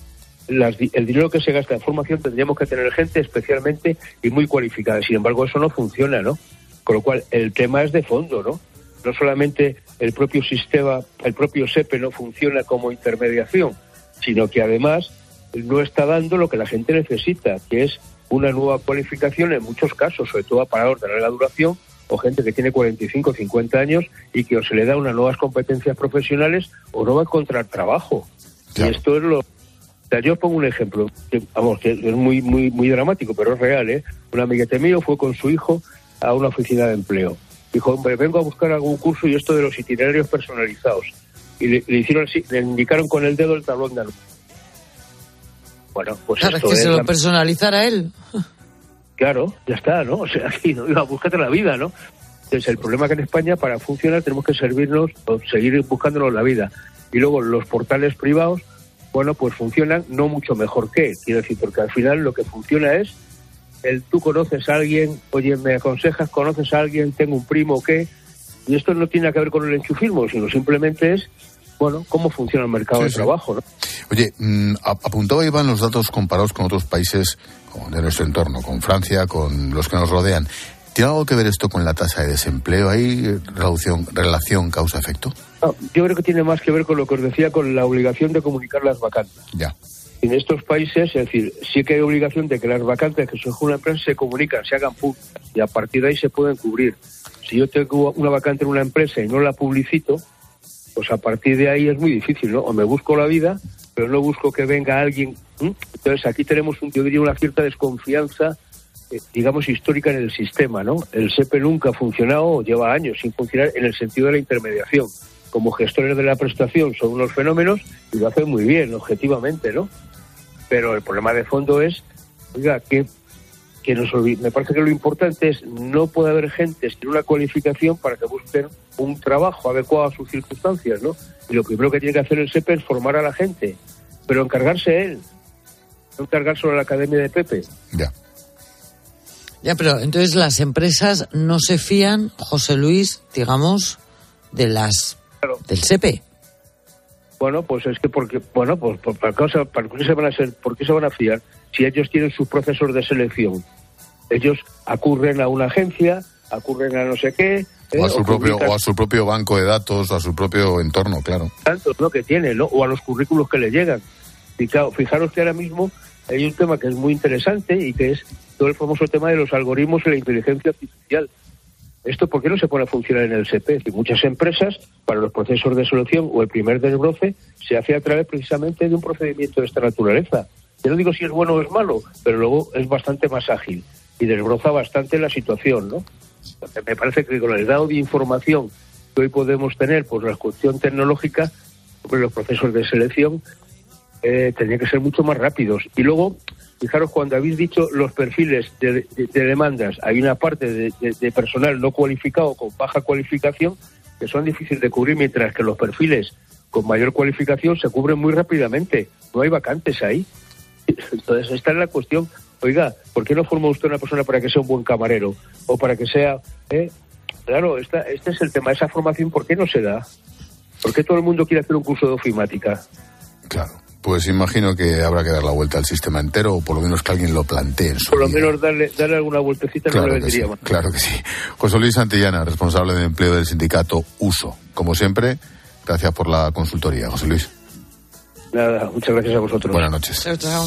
el dinero que se gasta en formación tendríamos que tener gente especialmente y muy cualificada. Sin embargo, eso no funciona, ¿no? Con lo cual, el tema es de fondo, ¿no? No solamente el propio sistema, el propio SEPE no funciona como intermediación, sino que además no está dando lo que la gente necesita, que es una nueva cualificación en muchos casos, sobre todo a parados de larga duración o gente que tiene 45 o 50 años y que o se le da unas nuevas competencias profesionales o no va a encontrar trabajo. Claro. Y esto es lo... O sea, yo pongo un ejemplo, que es muy muy muy dramático, pero es real, ¿eh? Un amiguete mío fue con su hijo a una oficina de empleo. Dijo, hombre, vengo a buscar algún curso y esto de los itinerarios personalizados. Y le hicieron así, le indicaron con el dedo el tablón de alumno. Bueno, pues claro, esto es que se lo personalizara él. Claro, ya está, ¿no? O sea, aquí, ¿no? Búscate la vida, ¿no? Entonces, el problema es que en España, para funcionar, tenemos que servirnos o seguir buscándonos la vida. Y luego, los portales privados, bueno, pues funcionan no mucho mejor que, quiero decir, porque al final lo que funciona es tú conoces a alguien, oye, me aconsejas, conoces a alguien, tengo un primo o qué, y esto no tiene que ver con el enchufismo, sino simplemente es, bueno, cómo funciona el mercado de trabajo, ¿no? Oye, apuntaba Iván los datos comparados con otros países de nuestro entorno, con Francia, con los que nos rodean. ¿Tiene algo que ver esto con la tasa de desempleo? ¿Hay relación causa-efecto? No, yo creo que tiene más que ver con lo que os decía, con la obligación de comunicar las vacantes. Ya. En estos países, es decir, sí que hay obligación de que las vacantes que surge una empresa se comunican, se hagan públicas y a partir de ahí se pueden cubrir. Si yo tengo una vacante en una empresa y no la publicito, pues a partir de ahí es muy difícil, ¿no? O me busco la vida, pero no busco que venga alguien. Entonces aquí tenemos, yo diría, una cierta desconfianza, digamos, histórica en el sistema, ¿no? El SEPE nunca ha funcionado, lleva años sin funcionar en el sentido de la intermediación. Como gestores de la prestación son unos fenómenos y lo hacen muy bien, objetivamente, ¿no? Pero el problema de fondo es, oiga, que me parece que lo importante es no puede haber gente sin una cualificación para que busquen un trabajo adecuado a sus circunstancias, ¿no? Y lo primero que tiene que hacer el SEPE es formar a la gente, pero encargarse él, no encargarse a la academia de Pepe. Ya, pero entonces las empresas no se fían, José Luis, digamos, del SEPE. Bueno, pues es que ¿por qué se van a fiar si ellos tienen sus procesos de selección? Ellos acurren a una agencia, acurren a no sé qué. O a su propio banco de datos, o a su propio entorno, claro. Tanto, ¿no? Que tiene, ¿no? O a los currículos que le llegan. Y claro, fijaros que ahora mismo hay un tema que es muy interesante y que es todo el famoso tema de los algoritmos y la inteligencia artificial. ¿Esto por qué no se pone a funcionar en el SEPE? Es decir, muchas empresas, para los procesos de selección o el primer desbroce, se hace a través precisamente de un procedimiento de esta naturaleza. Yo no digo si es bueno o es malo, pero luego es bastante más ágil y desbroza bastante la situación, ¿no? Me parece que con el grado de información que hoy podemos tener por la cuestión tecnológica sobre los procesos de selección, tendría que ser mucho más rápidos. Y luego, fijaros, cuando habéis dicho los perfiles de demandas, hay una parte de personal no cualificado con baja cualificación que son difíciles de cubrir, mientras que los perfiles con mayor cualificación se cubren muy rápidamente. No hay vacantes ahí. Entonces, esta es la cuestión. Oiga, ¿por qué no forma usted una persona para que sea un buen camarero? O para que sea... Claro, este es el tema. Esa formación, ¿por qué no se da? ¿Por qué todo el mundo quiere hacer un curso de ofimática? Claro. Pues imagino que habrá que dar la vuelta al sistema entero, o por lo menos que alguien lo plantee en su Por lo vida. menos darle alguna vueltecita, claro, no le vendría mal. Claro que sí. José Luis Santillana, responsable de empleo del sindicato USO. Como siempre, gracias por la consultoría, José Luis. Nada, muchas gracias a vosotros. Buenas noches. Chao, chao.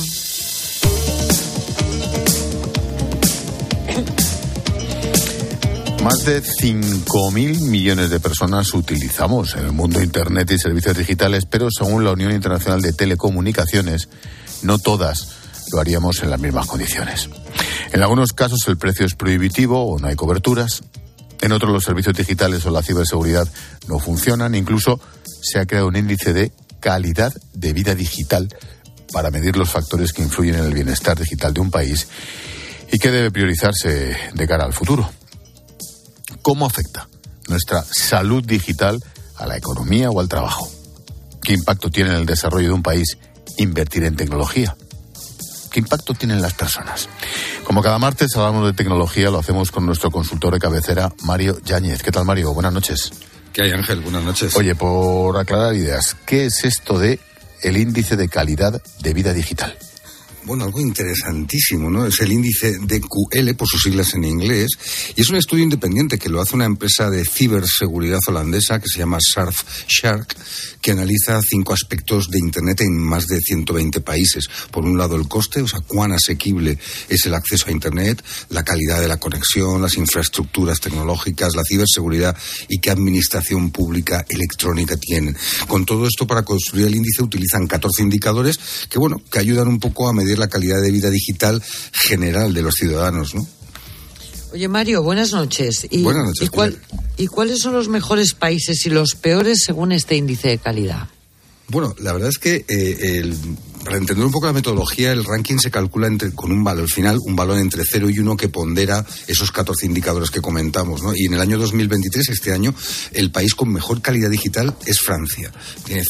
Más de 5.000 millones de personas utilizamos en el mundo Internet y servicios digitales, pero según la Unión Internacional de Telecomunicaciones, no todas lo haríamos en las mismas condiciones. En algunos casos el precio es prohibitivo o no hay coberturas. En otros los servicios digitales o la ciberseguridad no funcionan. Incluso se ha creado un índice de calidad de vida digital para medir los factores que influyen en el bienestar digital de un país y que debe priorizarse de cara al futuro. ¿Cómo afecta nuestra salud digital a la economía o al trabajo? ¿Qué impacto tiene en el desarrollo de un país invertir en tecnología? ¿Qué impacto tienen las personas? Como cada martes hablamos de tecnología, lo hacemos con nuestro consultor de cabecera, Mario Yáñez. ¿Qué tal, Mario? Buenas noches. ¿Qué hay, Ángel? Buenas noches. Oye, por aclarar ideas, ¿qué es esto de el índice de calidad de vida digital? Bueno, algo interesantísimo, ¿no? Es el índice DQL, por sus siglas en inglés, y es un estudio independiente que lo hace una empresa de ciberseguridad holandesa que se llama Surfshark, que analiza 5 aspectos de Internet en más de 120 países. Por un lado, el coste, o sea, cuán asequible es el acceso a Internet, la calidad de la conexión, las infraestructuras tecnológicas, la ciberseguridad y qué administración pública electrónica tienen. Con todo esto, para construir el índice utilizan 14 indicadores que ayudan un poco a medir la calidad de vida digital general de los ciudadanos, ¿no? Oye, Mario, buenas noches. Buenas noches. ¿Y cuáles son los mejores países y los peores según este índice de calidad? Bueno, la verdad es que para entender un poco la metodología, el ranking se calcula con un valor final, un valor entre 0 y 1 que pondera esos 14 indicadores que comentamos, ¿no? Y en el año 2023, este año, el país con mejor calidad digital es Francia. Tiene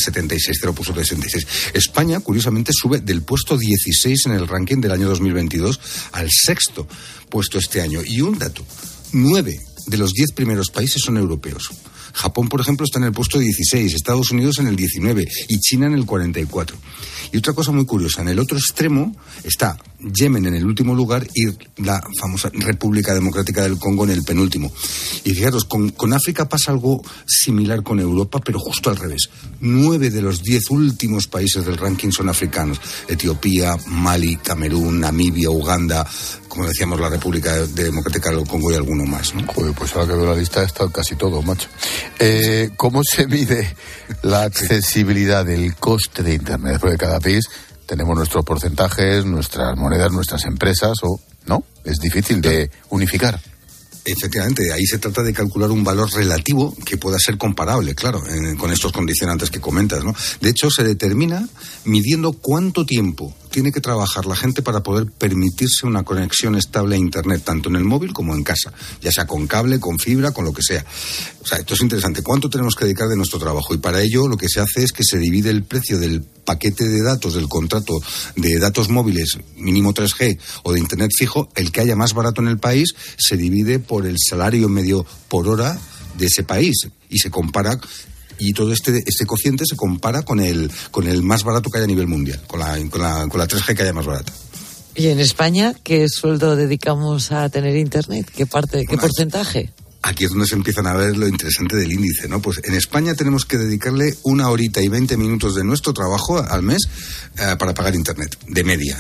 0,76. España, curiosamente, sube del puesto 16 en el ranking del año 2022 al 6º puesto este año. Y un dato, 9 de los 10 primeros países son europeos. Japón, por ejemplo, está en el puesto 16, Estados Unidos en el 19 y China en el 44. Y otra cosa muy curiosa, en el otro extremo está Yemen en el último lugar y la famosa República Democrática del Congo en el penúltimo. Y fijaros, con África pasa algo similar con Europa, pero justo al revés. 9 de los 10 últimos países del ranking son africanos. Etiopía, Mali, Camerún, Namibia, Uganda, como decíamos, la República Democrática del Congo y alguno más, ¿no? Joder, pues ahora que veo la lista está casi todo, macho. ¿Cómo se mide la accesibilidad del coste de Internet? Porque cada país tenemos nuestros porcentajes, nuestras monedas, nuestras empresas, o no, es difícil de unificar. Efectivamente, ahí se trata de calcular un valor relativo que pueda ser comparable, claro, con estos condicionantes que comentas, ¿no? De hecho, se determina midiendo cuánto tiempo tiene que trabajar la gente para poder permitirse una conexión estable a Internet, tanto en el móvil como en casa, ya sea con cable, con fibra, con lo que sea. O sea, esto es interesante. ¿Cuánto tenemos que dedicar de nuestro trabajo? Y para ello lo que se hace es que se divide el precio del paquete de datos, del contrato de datos móviles mínimo 3G o de Internet fijo, el que haya más barato en el país, se divide por el salario medio por hora de ese país y se compara. Y todo este cociente se compara con el más barato que haya a nivel mundial, con la 3G que haya más barata. ¿Y en España qué sueldo dedicamos a tener Internet? ¿Qué porcentaje? Aquí es donde se empiezan a ver lo interesante del índice, ¿no? Pues en España tenemos que dedicarle 1 horita y 20 minutos de nuestro trabajo al mes para pagar Internet, de media.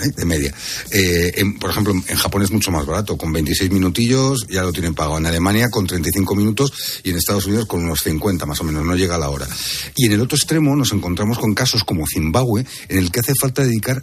Por ejemplo, en Japón es mucho más barato, con 26 minutillos ya lo tienen pagado. En Alemania con 35 minutos y en Estados Unidos con unos 50 más o menos, no llega a la hora. Y en el otro extremo nos encontramos con casos como Zimbabue, en el que hace falta dedicar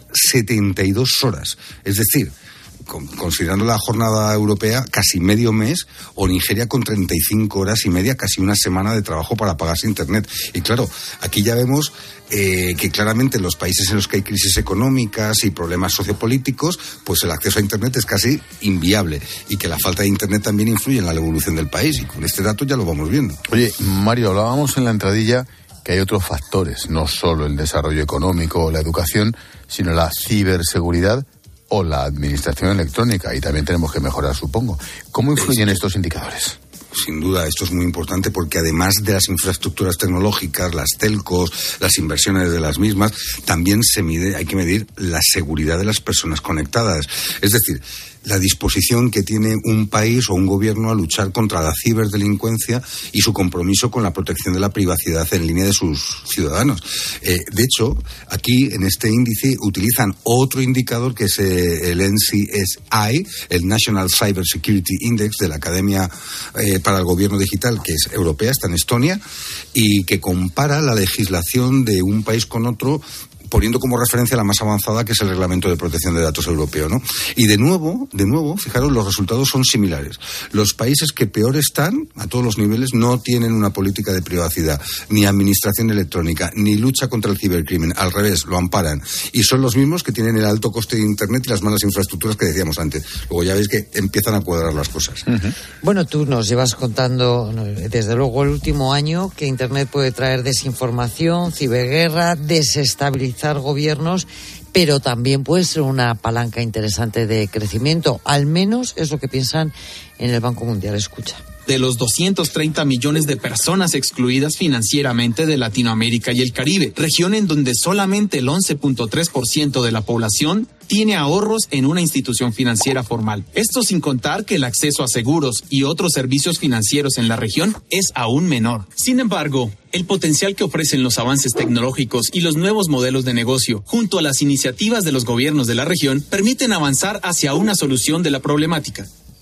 72 horas. Es decir, considerando la jornada europea, casi medio mes, o Nigeria con 35 horas y media, casi una semana de trabajo para pagarse Internet. Y claro, aquí ya vemos que claramente en los países en los que hay crisis económicas y problemas sociopolíticos, pues el acceso a Internet es casi inviable y que la falta de Internet también influye en la evolución del país, y con este dato ya lo vamos viendo. Oye, Mario, hablábamos en la entradilla que hay otros factores, no solo el desarrollo económico o la educación, sino la ciberseguridad o la administración electrónica, y también tenemos que mejorar, supongo. ¿Cómo influyen estos indicadores? Sin duda, esto es muy importante porque además de las infraestructuras tecnológicas, las telcos, las inversiones de las mismas, también hay que medir la seguridad de las personas conectadas. Es decir, la disposición que tiene un país o un gobierno a luchar contra la ciberdelincuencia y su compromiso con la protección de la privacidad en línea de sus ciudadanos. De hecho, aquí en este índice utilizan otro indicador que es el NCSI, el National Cyber Security Index de la Academia para el Gobierno Digital, que es europea, está en Estonia, y que compara la legislación de un país con otro, poniendo como referencia la más avanzada, que es el Reglamento de Protección de Datos Europeo, ¿no? Y de nuevo, fijaros, los resultados son similares. Los países que peor están, a todos los niveles, no tienen una política de privacidad, ni administración electrónica, ni lucha contra el cibercrimen. Al revés, lo amparan. Y son los mismos que tienen el alto coste de Internet y las malas infraestructuras que decíamos antes. Luego ya veis que empiezan a cuadrar las cosas. Uh-huh. Bueno, tú nos llevas contando, desde luego, el último año, que Internet puede traer desinformación, ciberguerra, desestabilización gobiernos, pero también puede ser una palanca interesante de crecimiento. Al menos es lo que piensan en el Banco Mundial. Escucha. De los 230 millones de personas excluidas financieramente de Latinoamérica y el Caribe, región en donde solamente el 11.3% de la población tiene ahorros en una institución financiera formal. Esto sin contar que el acceso a seguros y otros servicios financieros en la región es aún menor. Sin embargo, el potencial que ofrecen los avances tecnológicos y los nuevos modelos de negocio, junto a las iniciativas de los gobiernos de la región, permiten avanzar hacia una solución de la problemática.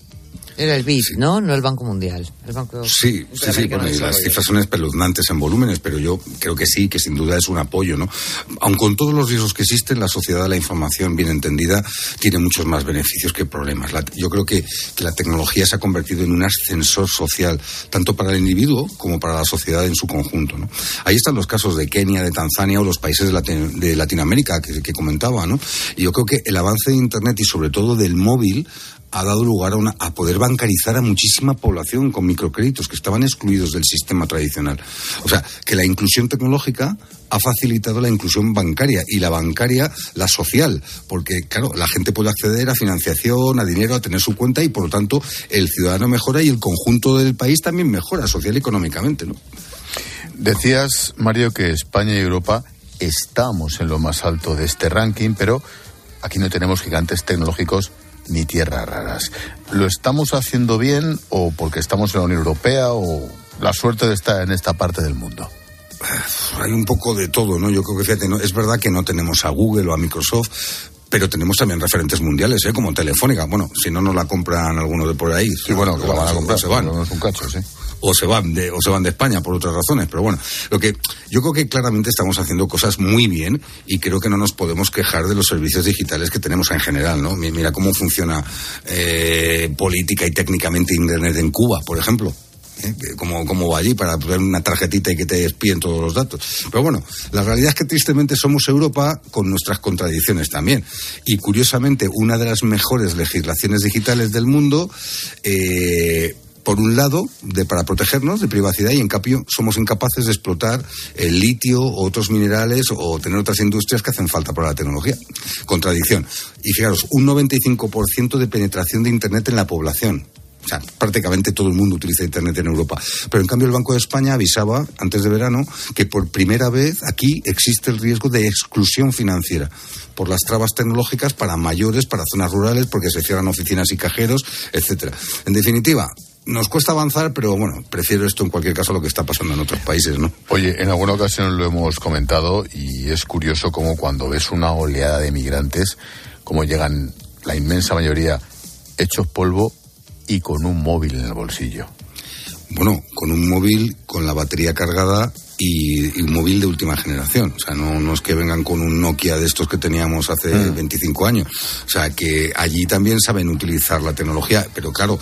Era el BID, ¿no? No el Banco Mundial. El Banco Sí, bueno, las cifras son espeluznantes en volúmenes, pero yo creo que sí, que sin duda es un apoyo, ¿no? Aun con todos los riesgos que existen, la sociedad de la información bien entendida tiene muchos más beneficios que problemas. Yo creo que la tecnología se ha convertido en un ascensor social, tanto para el individuo como para la sociedad en su conjunto, ¿no? Ahí están los casos de Kenia, de Tanzania o los países de Latinoamérica que comentaba, ¿no? Y yo creo que el avance de Internet y sobre todo del móvil ha dado lugar a poder bancarizar a muchísima población con microcréditos que estaban excluidos del sistema tradicional. O sea, que la inclusión tecnológica ha facilitado la inclusión bancaria, y la bancaria, la social, porque, claro, la gente puede acceder a financiación, a dinero, a tener su cuenta, y, por lo tanto, el ciudadano mejora y el conjunto del país también mejora social y económicamente, ¿no? Decías, Mario, que España y Europa estamos en lo más alto de este ranking, pero aquí no tenemos gigantes tecnológicos ni tierras raras. ¿Lo estamos haciendo bien o porque estamos en la Unión Europea o la suerte de estar en esta parte del mundo? Hay un poco de todo, ¿no? Yo creo que, fíjate, ¿no? Es verdad que no tenemos a Google o a Microsoft, pero tenemos también referentes mundiales, como Telefónica. Bueno, si no nos la compran algunos de por ahí. Sí, bueno, que la van a comprar, se van. No es un cacho, sí. O se van de España por otras razones, pero bueno, yo creo que claramente estamos haciendo cosas muy bien, y creo que no nos podemos quejar de los servicios digitales que tenemos en general, ¿no? Mira cómo funciona política y técnicamente Internet en Cuba, por ejemplo. Como va allí para poner una tarjetita y que te espíen todos los datos. Pero bueno, la realidad es que tristemente somos Europa con nuestras contradicciones también. Y curiosamente, una de las mejores legislaciones digitales del mundo, por un lado, para protegernos de privacidad, y en cambio somos incapaces de explotar el litio o otros minerales o tener otras industrias que hacen falta para la tecnología. Contradicción. Y fijaros, un 95% de penetración de Internet en la población. O sea, prácticamente todo el mundo utiliza Internet en Europa. Pero en cambio el Banco de España avisaba antes de verano que por primera vez aquí existe el riesgo de exclusión financiera por las trabas tecnológicas para mayores, para zonas rurales, porque se cierran oficinas y cajeros, etcétera. En definitiva, nos cuesta avanzar, pero bueno, prefiero esto en cualquier caso a lo que está pasando en otros países, ¿no? Oye, en alguna ocasión lo hemos comentado, y es curioso cómo cuando ves una oleada de migrantes, cómo llegan la inmensa mayoría hechos polvo y con un móvil en el bolsillo. Bueno, con un móvil con la batería cargada y un móvil de última generación. O sea, no es que vengan con un Nokia de estos que teníamos hace 25 años. O sea, que allí también saben utilizar la tecnología, pero claro,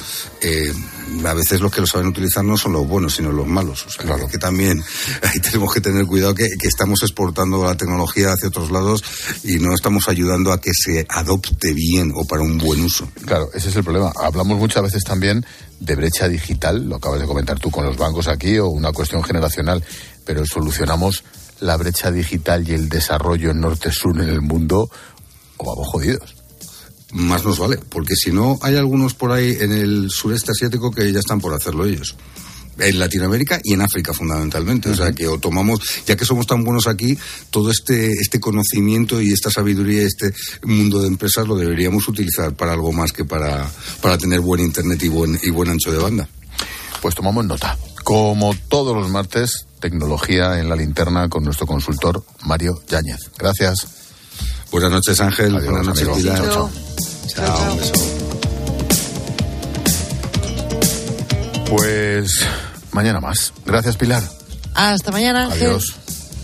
a veces los que lo saben utilizar no son los buenos, sino los malos. O sea, claro, que también ahí tenemos que tener cuidado que estamos exportando la tecnología hacia otros lados y no estamos ayudando a que se adopte bien o para un buen uso. Claro, ese es el problema. Hablamos muchas veces también de brecha digital, lo acabas de comentar tú con los bancos aquí, o una cuestión generacional, pero solucionamos la brecha digital y el desarrollo norte-sur en el mundo, o vamos jodidos. Más nos vale, porque si no, hay algunos por ahí en el sureste asiático que ya están por hacerlo ellos. En Latinoamérica y en África fundamentalmente. O sea, que o tomamos, ya que somos tan buenos aquí, todo este conocimiento y esta sabiduría, este mundo de empresas lo deberíamos utilizar para algo más que para tener buen internet y buen ancho de banda. Pues tomamos nota. Como todos los martes, tecnología en la linterna con nuestro consultor Mario Yáñez. Gracias. Buenas noches, Ángel. Adiós, buenas noches, Pilar. Chao. Chao. Un beso. Pues mañana más. Gracias, Pilar. Hasta mañana, Ángel. Adiós.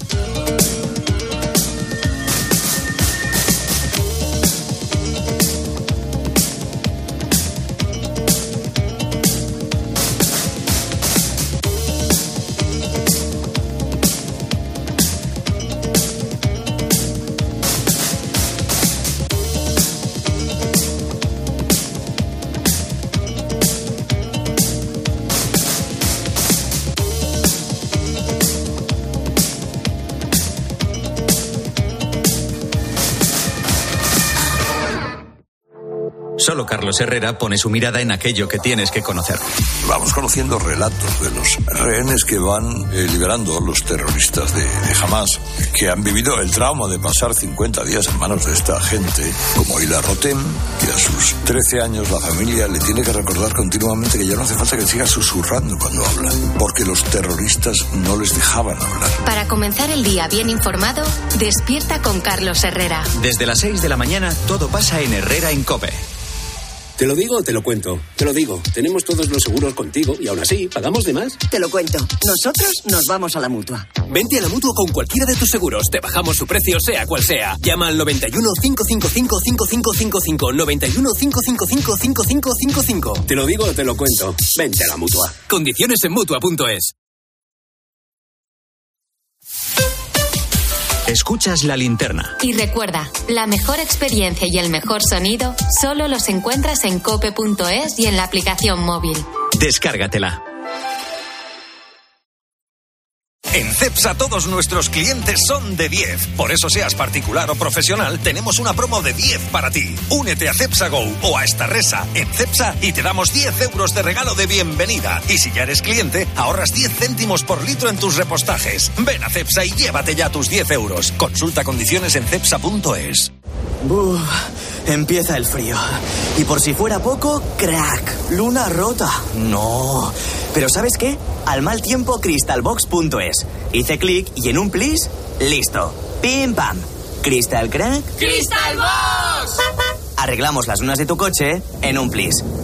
Solo Carlos Herrera pone su mirada en aquello que tienes que conocer. Vamos conociendo relatos de los rehenes que van liberando los terroristas de Hamás, que han vivido el trauma de pasar 50 días en manos de esta gente, como Ila Rotem, y a sus 13 años la familia le tiene que recordar continuamente que ya no hace falta que siga susurrando cuando habla, porque los terroristas no les dejaban hablar. Para comenzar el día bien informado, despierta con Carlos Herrera. Desde las 6 de la mañana, todo pasa en Herrera en COPE. ¿Te lo digo o te lo cuento? Te lo digo. Tenemos todos los seguros contigo y aún así, ¿pagamos de más? Te lo cuento. Nosotros nos vamos a la Mutua. Vente a la Mutua con cualquiera de tus seguros. Te bajamos su precio, sea cual sea. Llama al 91 555 5555. 91 555 5555. Te lo digo o te lo cuento. Vente a la Mutua. Condiciones en Mutua.es. Escuchas La Linterna. Y recuerda, la mejor experiencia y el mejor sonido solo los encuentras en cope.es y en la aplicación móvil. Descárgatela. En Cepsa todos nuestros clientes son de 10. Por eso seas particular o profesional, tenemos una promo de 10 para ti. Únete a Cepsa Go o a Starresa en Cepsa y te damos 10 euros de regalo de bienvenida. Y si ya eres cliente, ahorras 10 céntimos por litro en tus repostajes. Ven a Cepsa y llévate ya tus 10 euros. Consulta condiciones en cepsa.es. Empieza el frío. Y por si fuera poco, crack, luna rota. No. Pero ¿sabes qué? Al mal tiempo, crystalbox.es. Hice clic y en un plis, listo. Pim pam. Crystal crack. ¡Crystal Box! Arreglamos las lunas de tu coche en un plis.